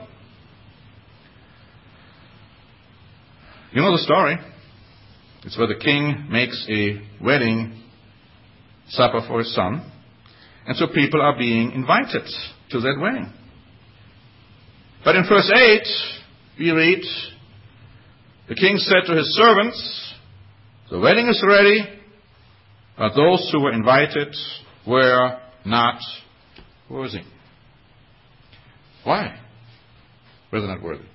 You know the story. It's where the king makes a wedding supper for his son. And so people are being invited to that wedding. But in verse eight, we read, the king said to his servants, the wedding is ready, but those who were invited were not worthy. Why were they not worthy?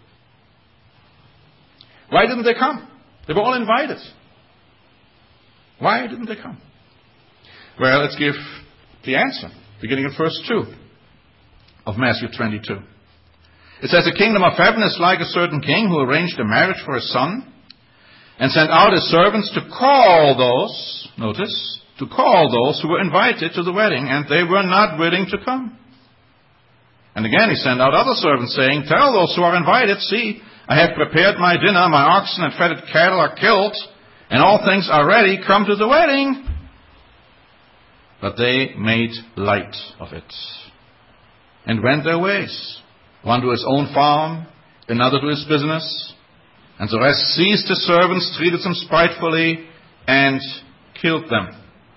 Why didn't they come? They were all invited. Why didn't they come? Well, let's give the answer, beginning in verse two of Matthew twenty-two. It says, the kingdom of heaven is like a certain king who arranged a marriage for his son and sent out his servants to call those, notice, to call those who were invited to the wedding, and they were not willing to come. And again he sent out other servants, saying, tell those who are invited, see, I have prepared my dinner, my oxen and fatted cattle are killed, and all things are ready, come to the wedding. But they made light of it and went their ways, one to his own farm, another to his business, and the rest seized his servants, treated them spitefully, and killed them.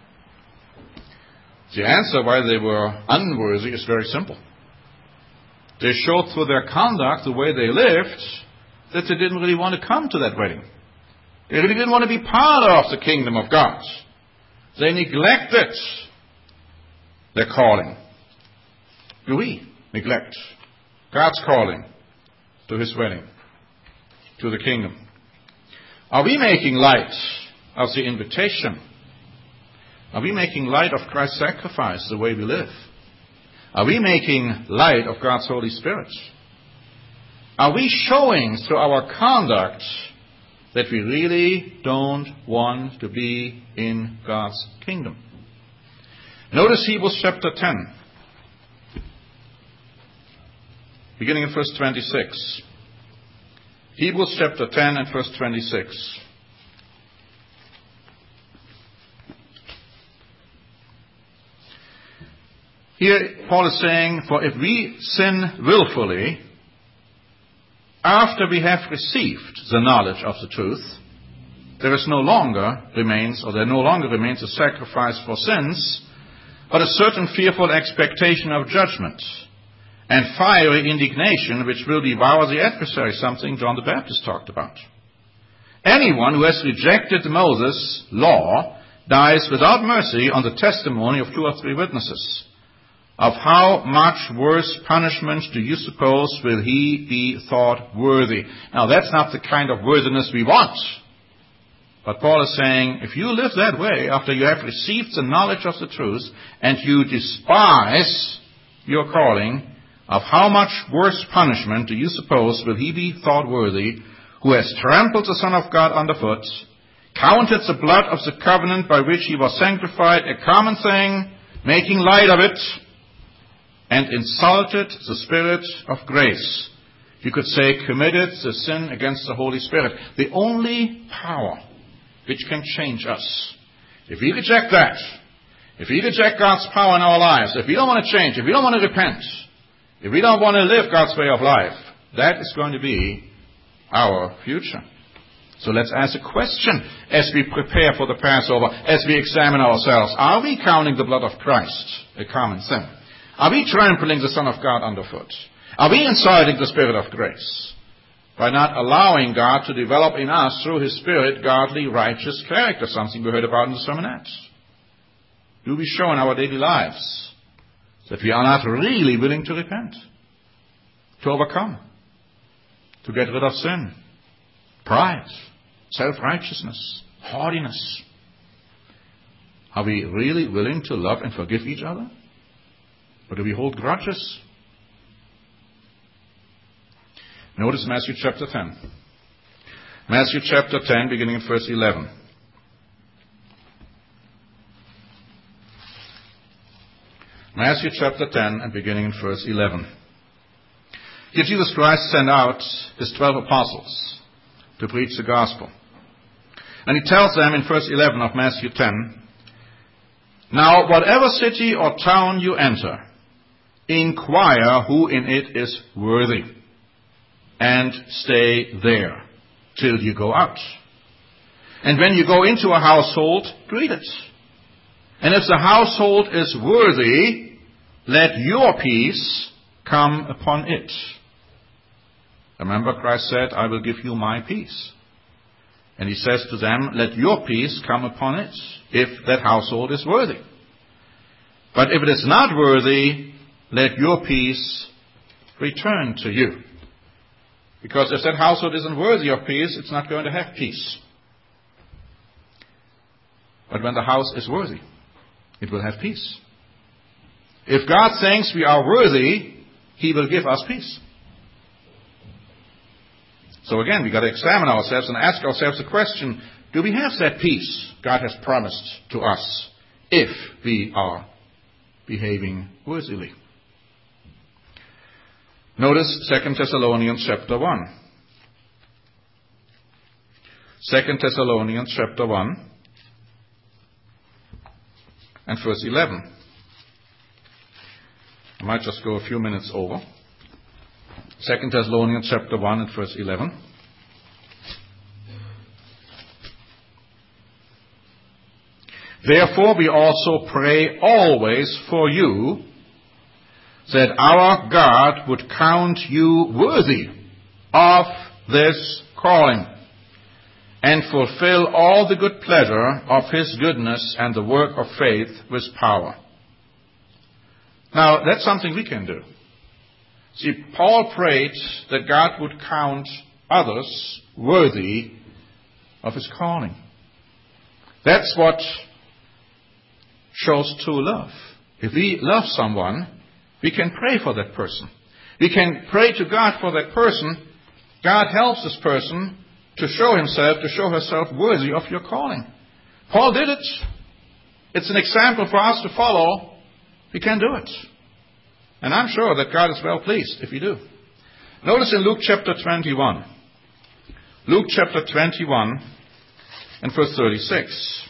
The answer why they were unworthy is very simple. They showed through their conduct, the way they lived, that they didn't really want to come to that wedding. They really didn't want to be part of the kingdom of God. They neglected their calling. Do we neglect God's calling to his wedding, to the kingdom? Are we making light of the invitation? Are we making light of Christ's sacrifice, the way we live? Are we making light of God's Holy Spirit? Are we showing through our conduct that we really don't want to be in God's kingdom? Notice Hebrews chapter ten, beginning in verse twenty-six. Hebrews chapter ten and verse twenty-six. Here Paul is saying, for if we sin willfully, after we have received the knowledge of the truth, there is no longer remains, or there no longer remains a sacrifice for sins, but a certain fearful expectation of judgment and fiery indignation which will devour the adversary, something John the Baptist talked about. Anyone who has rejected Moses' law dies without mercy on the testimony of two or three witnesses. Of how much worse punishment do you suppose will he be thought worthy? Now that's not the kind of worthiness we want. But Paul is saying, if you live that way after you have received the knowledge of the truth and you despise your calling, of how much worse punishment do you suppose will he be thought worthy who has trampled the Son of God underfoot, counted the blood of the covenant by which he was sanctified a common thing, making light of it, and insulted the Spirit of grace? You could say committed the sin against the Holy Spirit. The only power which can change us, if we reject that, if we reject God's power in our lives, if we don't want to change, if we don't want to repent, if we don't want to live God's way of life, that is going to be our future. So let's ask a question as we prepare for the Passover, as we examine ourselves. Are we counting the blood of Christ a common thing? Are we trampling the Son of God underfoot? Are we insulting the Spirit of grace by not allowing God to develop in us through his Spirit godly, righteous character, something we heard about in the sermonette? Do we show in our daily lives that we are not really willing to repent, to overcome, to get rid of sin, pride, self-righteousness, haughtiness? Are we really willing to love and forgive each other? Or do we hold grudges? Notice Matthew chapter ten. Matthew chapter ten, beginning at verse eleven. Matthew chapter ten and beginning in verse eleven. Here Jesus Christ sent out his twelve apostles to preach the gospel. And he tells them in verse eleven of Matthew ten, "Now whatever city or town you enter, inquire who in it is worthy, and stay there till you go out. And when you go into a household, greet it. And if the household is worthy, let your peace come upon it." Remember, Christ said, "I will give you my peace." And he says to them, let your peace come upon it, if that household is worthy. But if it is not worthy, let your peace return to you. Because if that household isn't worthy of peace, it's not going to have peace. But when the house is worthy, it will have peace. If God thinks we are worthy, he will give us peace. So again, we've got to examine ourselves and ask ourselves the question, do we have that peace God has promised to us if we are behaving worthily? Notice Second Thessalonians chapter one. Second Thessalonians chapter one and verse eleven. I might just go a few minutes over. Second Thessalonians chapter one and verse eleven. "Therefore we also pray always for you, that our God would count you worthy of this calling, and fulfill all the good pleasure of his goodness and the work of faith with power." Now, that's something we can do. See, Paul prayed that God would count others worthy of his calling. That's what shows true love. If we love someone, we can pray for that person. We can pray to God for that person. God helps this person to show himself, to show herself worthy of your calling. Paul did it. It's an example for us to follow. We can do it. And I'm sure that God is well pleased if we do. Notice in Luke chapter twenty-one. Luke chapter twenty-one and verse thirty-six.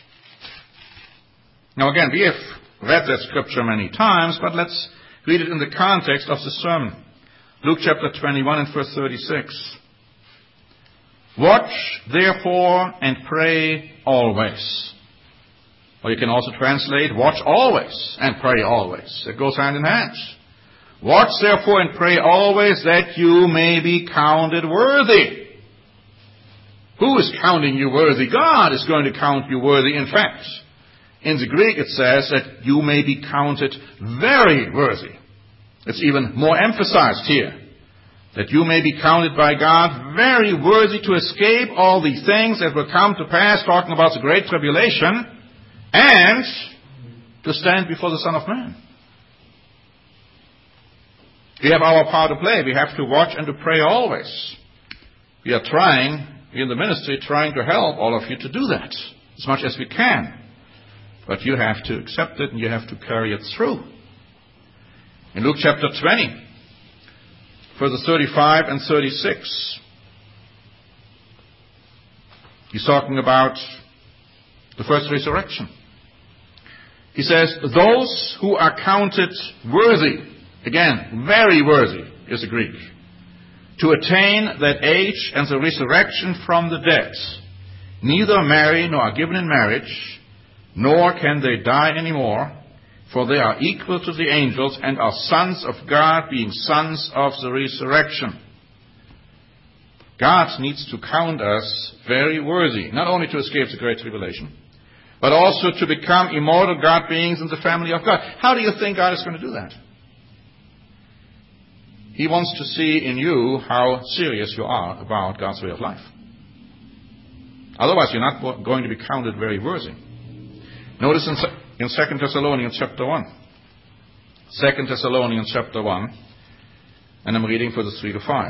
Now again, we have read that scripture many times, but let's read it in the context of the sermon. Luke chapter twenty-one and verse thirty-six. "Watch therefore and pray always." Or you can also translate, watch always and pray always. It goes hand in hand. "Watch therefore and pray always, that you may be counted worthy." Who is counting you worthy? God is going to count you worthy. In fact, in the Greek it says that you may be counted very worthy. It's even more emphasized here. That you may be counted by God very worthy to escape all the things that will come to pass, talking about the great tribulation, and to stand before the Son of Man. We have our part to play. We have to watch and to pray always. We are trying, we in the ministry, trying to help all of you to do that as much as we can. But you have to accept it and you have to carry it through. In Luke chapter twenty, verses thirty-five and thirty-six, he's talking about the first resurrection. He says, "Those who are counted worthy," again, very worthy is the Greek, "to attain that age and the resurrection from the dead, neither marry nor are given in marriage, nor can they die anymore, for they are equal to the angels and are sons of God, being sons of the resurrection." God needs to count us very worthy, not only to escape the great tribulation, but also to become immortal God beings in the family of God. How do you think God is going to do that? He wants to see in you how serious you are about God's way of life. Otherwise, you're not going to be counted very worthy. Notice in, in Second Thessalonians chapter one. Second Thessalonians chapter one, and I'm reading verses three to five.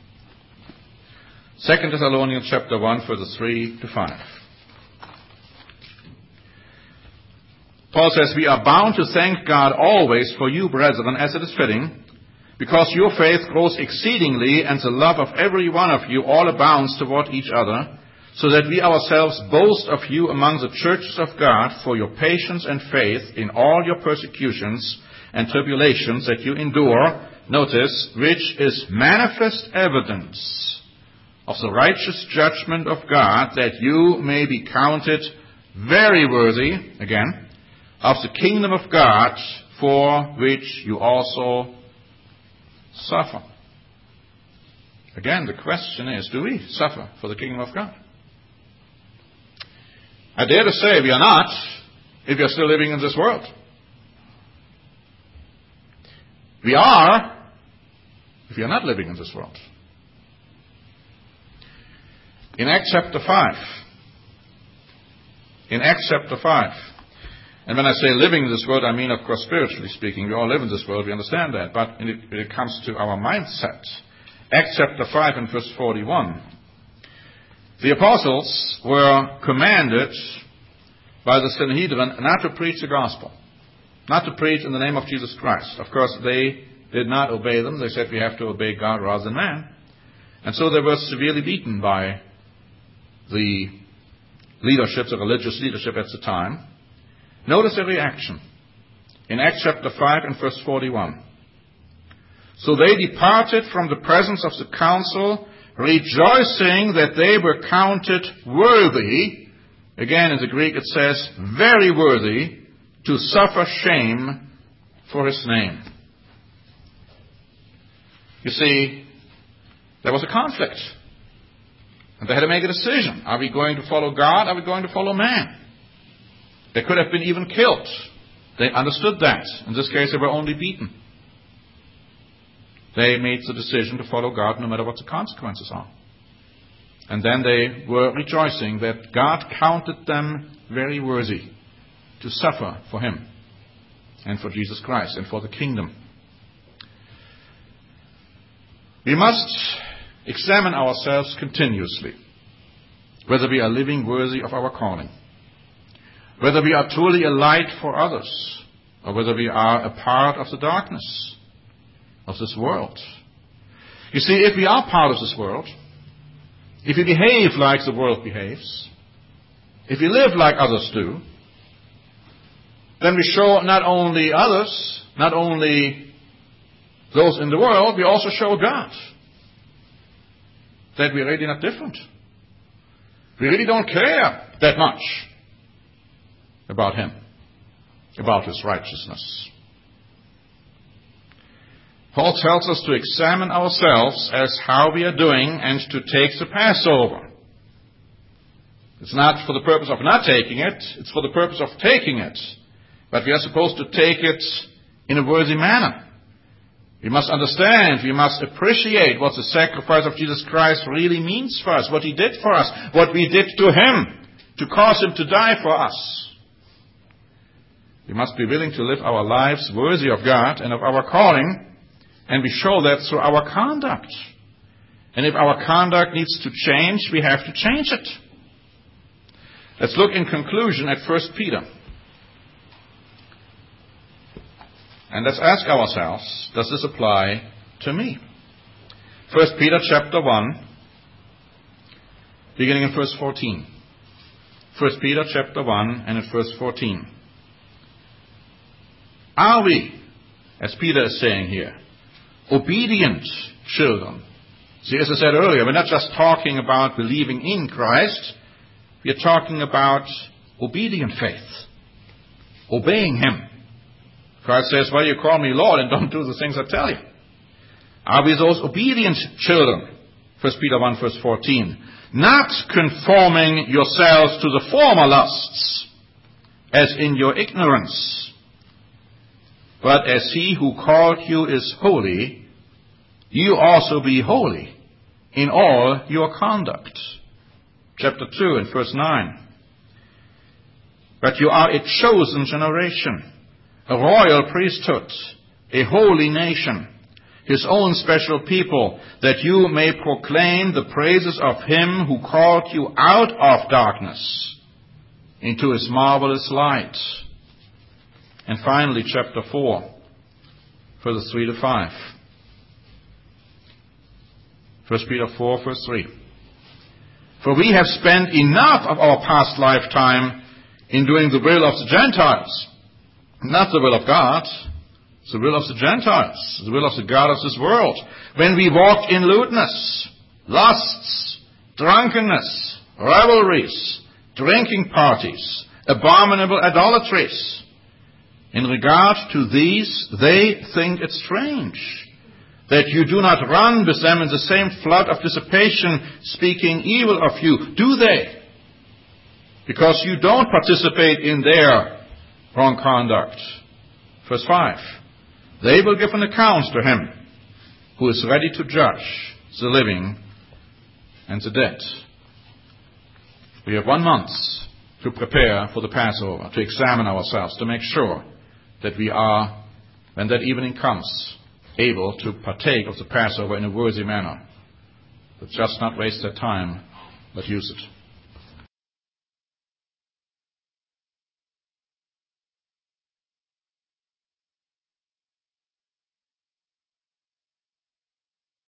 Second Thessalonians chapter one, verses three to five. Paul says, we are bound to thank God always for you, brethren, as it is fitting, because your faith grows exceedingly, and the love of every one of you all abounds toward each other, so that we ourselves boast of you among the churches of God for your patience and faith in all your persecutions and tribulations that you endure, notice, which is manifest evidence of the righteous judgment of God, that you may be counted very worthy, again, of the kingdom of God, for which you also suffer. Again, the question is, do we suffer for the kingdom of God? I dare to say we are not, if we are still living in this world. We are, if we are not living in this world. In Acts chapter five, in Acts chapter five, and when I say living in this world, I mean, of course, spiritually speaking. We all live in this world, we understand that. But when it, when it comes to our mindset, Acts chapter five and verse forty-one, the apostles were commanded by the Sanhedrin not to preach the gospel, not to preach in the name of Jesus Christ. Of course, they did not obey them. They said we have to obey God rather than man. And so they were severely beaten by the leadership, the religious leadership at the time. Notice their reaction in Acts chapter five and verse forty-one. So they departed from the presence of the council, rejoicing that they were counted worthy. Again, in the Greek it says, very worthy, to suffer shame for his name. You see, there was a conflict. And they had to make a decision. Are we going to follow God? Are we going to follow man? They could have been even killed. They understood that. In this case, they were only beaten. They made the decision to follow God no matter what the consequences are. And then they were rejoicing that God counted them very worthy to suffer for him and for Jesus Christ and for the kingdom. We must examine ourselves continuously, whether we are living worthy of our calling, whether we are truly a light for others, or whether we are a part of the darkness of this world. You see, if we are part of this world, if we behave like the world behaves, if we live like others do, then we show not only others, not only those in the world, we also show God that we're really not different. We really don't care that much about him, about his righteousness. Paul tells us to examine ourselves as how we are doing and to take the Passover. It's not for the purpose of not taking it, it's for the purpose of taking it. But we are supposed to take it in a worthy manner. We must understand, we must appreciate what the sacrifice of Jesus Christ really means for us, what he did for us, what we did to him, to cause him to die for us. We must be willing to live our lives worthy of God and of our calling, and we show that through our conduct. And if our conduct needs to change, we have to change it. Let's look in conclusion at First Peter. And let's ask ourselves, does this apply to me? First Peter chapter one, beginning in verse fourteen. First Peter chapter one and in verse fourteen. Are we, as Peter is saying here, obedient children? See, as I said earlier, we're not just talking about believing in Christ. We're talking about obedient faith, obeying him. Christ says, well, you call me Lord and don't do the things I tell you. Are we those obedient children? First Peter one verse fourteen. Not conforming yourselves to the former lusts, as in your ignorance, but as he who called you is holy, you also be holy in all your conduct. Chapter two and verse nine. But you are a chosen generation, a royal priesthood, a holy nation, his own special people, that you may proclaim the praises of him who called you out of darkness into his marvelous light. And finally, chapter four, verses three to five. First Peter four, verse three. For we have spent enough of our past lifetime in doing the will of the Gentiles. Not the will of God, the will of the Gentiles, the will of the God of this world. When we walked in lewdness, lusts, drunkenness, revelries, drinking parties, abominable idolatries. In regard to these, they think it strange that you do not run with them in the same flood of dissipation, speaking evil of you. Do they? Because you don't participate in their wrong conduct. Verse five. They will give an account to him who is ready to judge the living and the dead. We have one month to prepare for the Passover, to examine ourselves, to make sure that we are, when that evening comes, able to partake of the Passover in a worthy manner. But just not waste that time, but use it.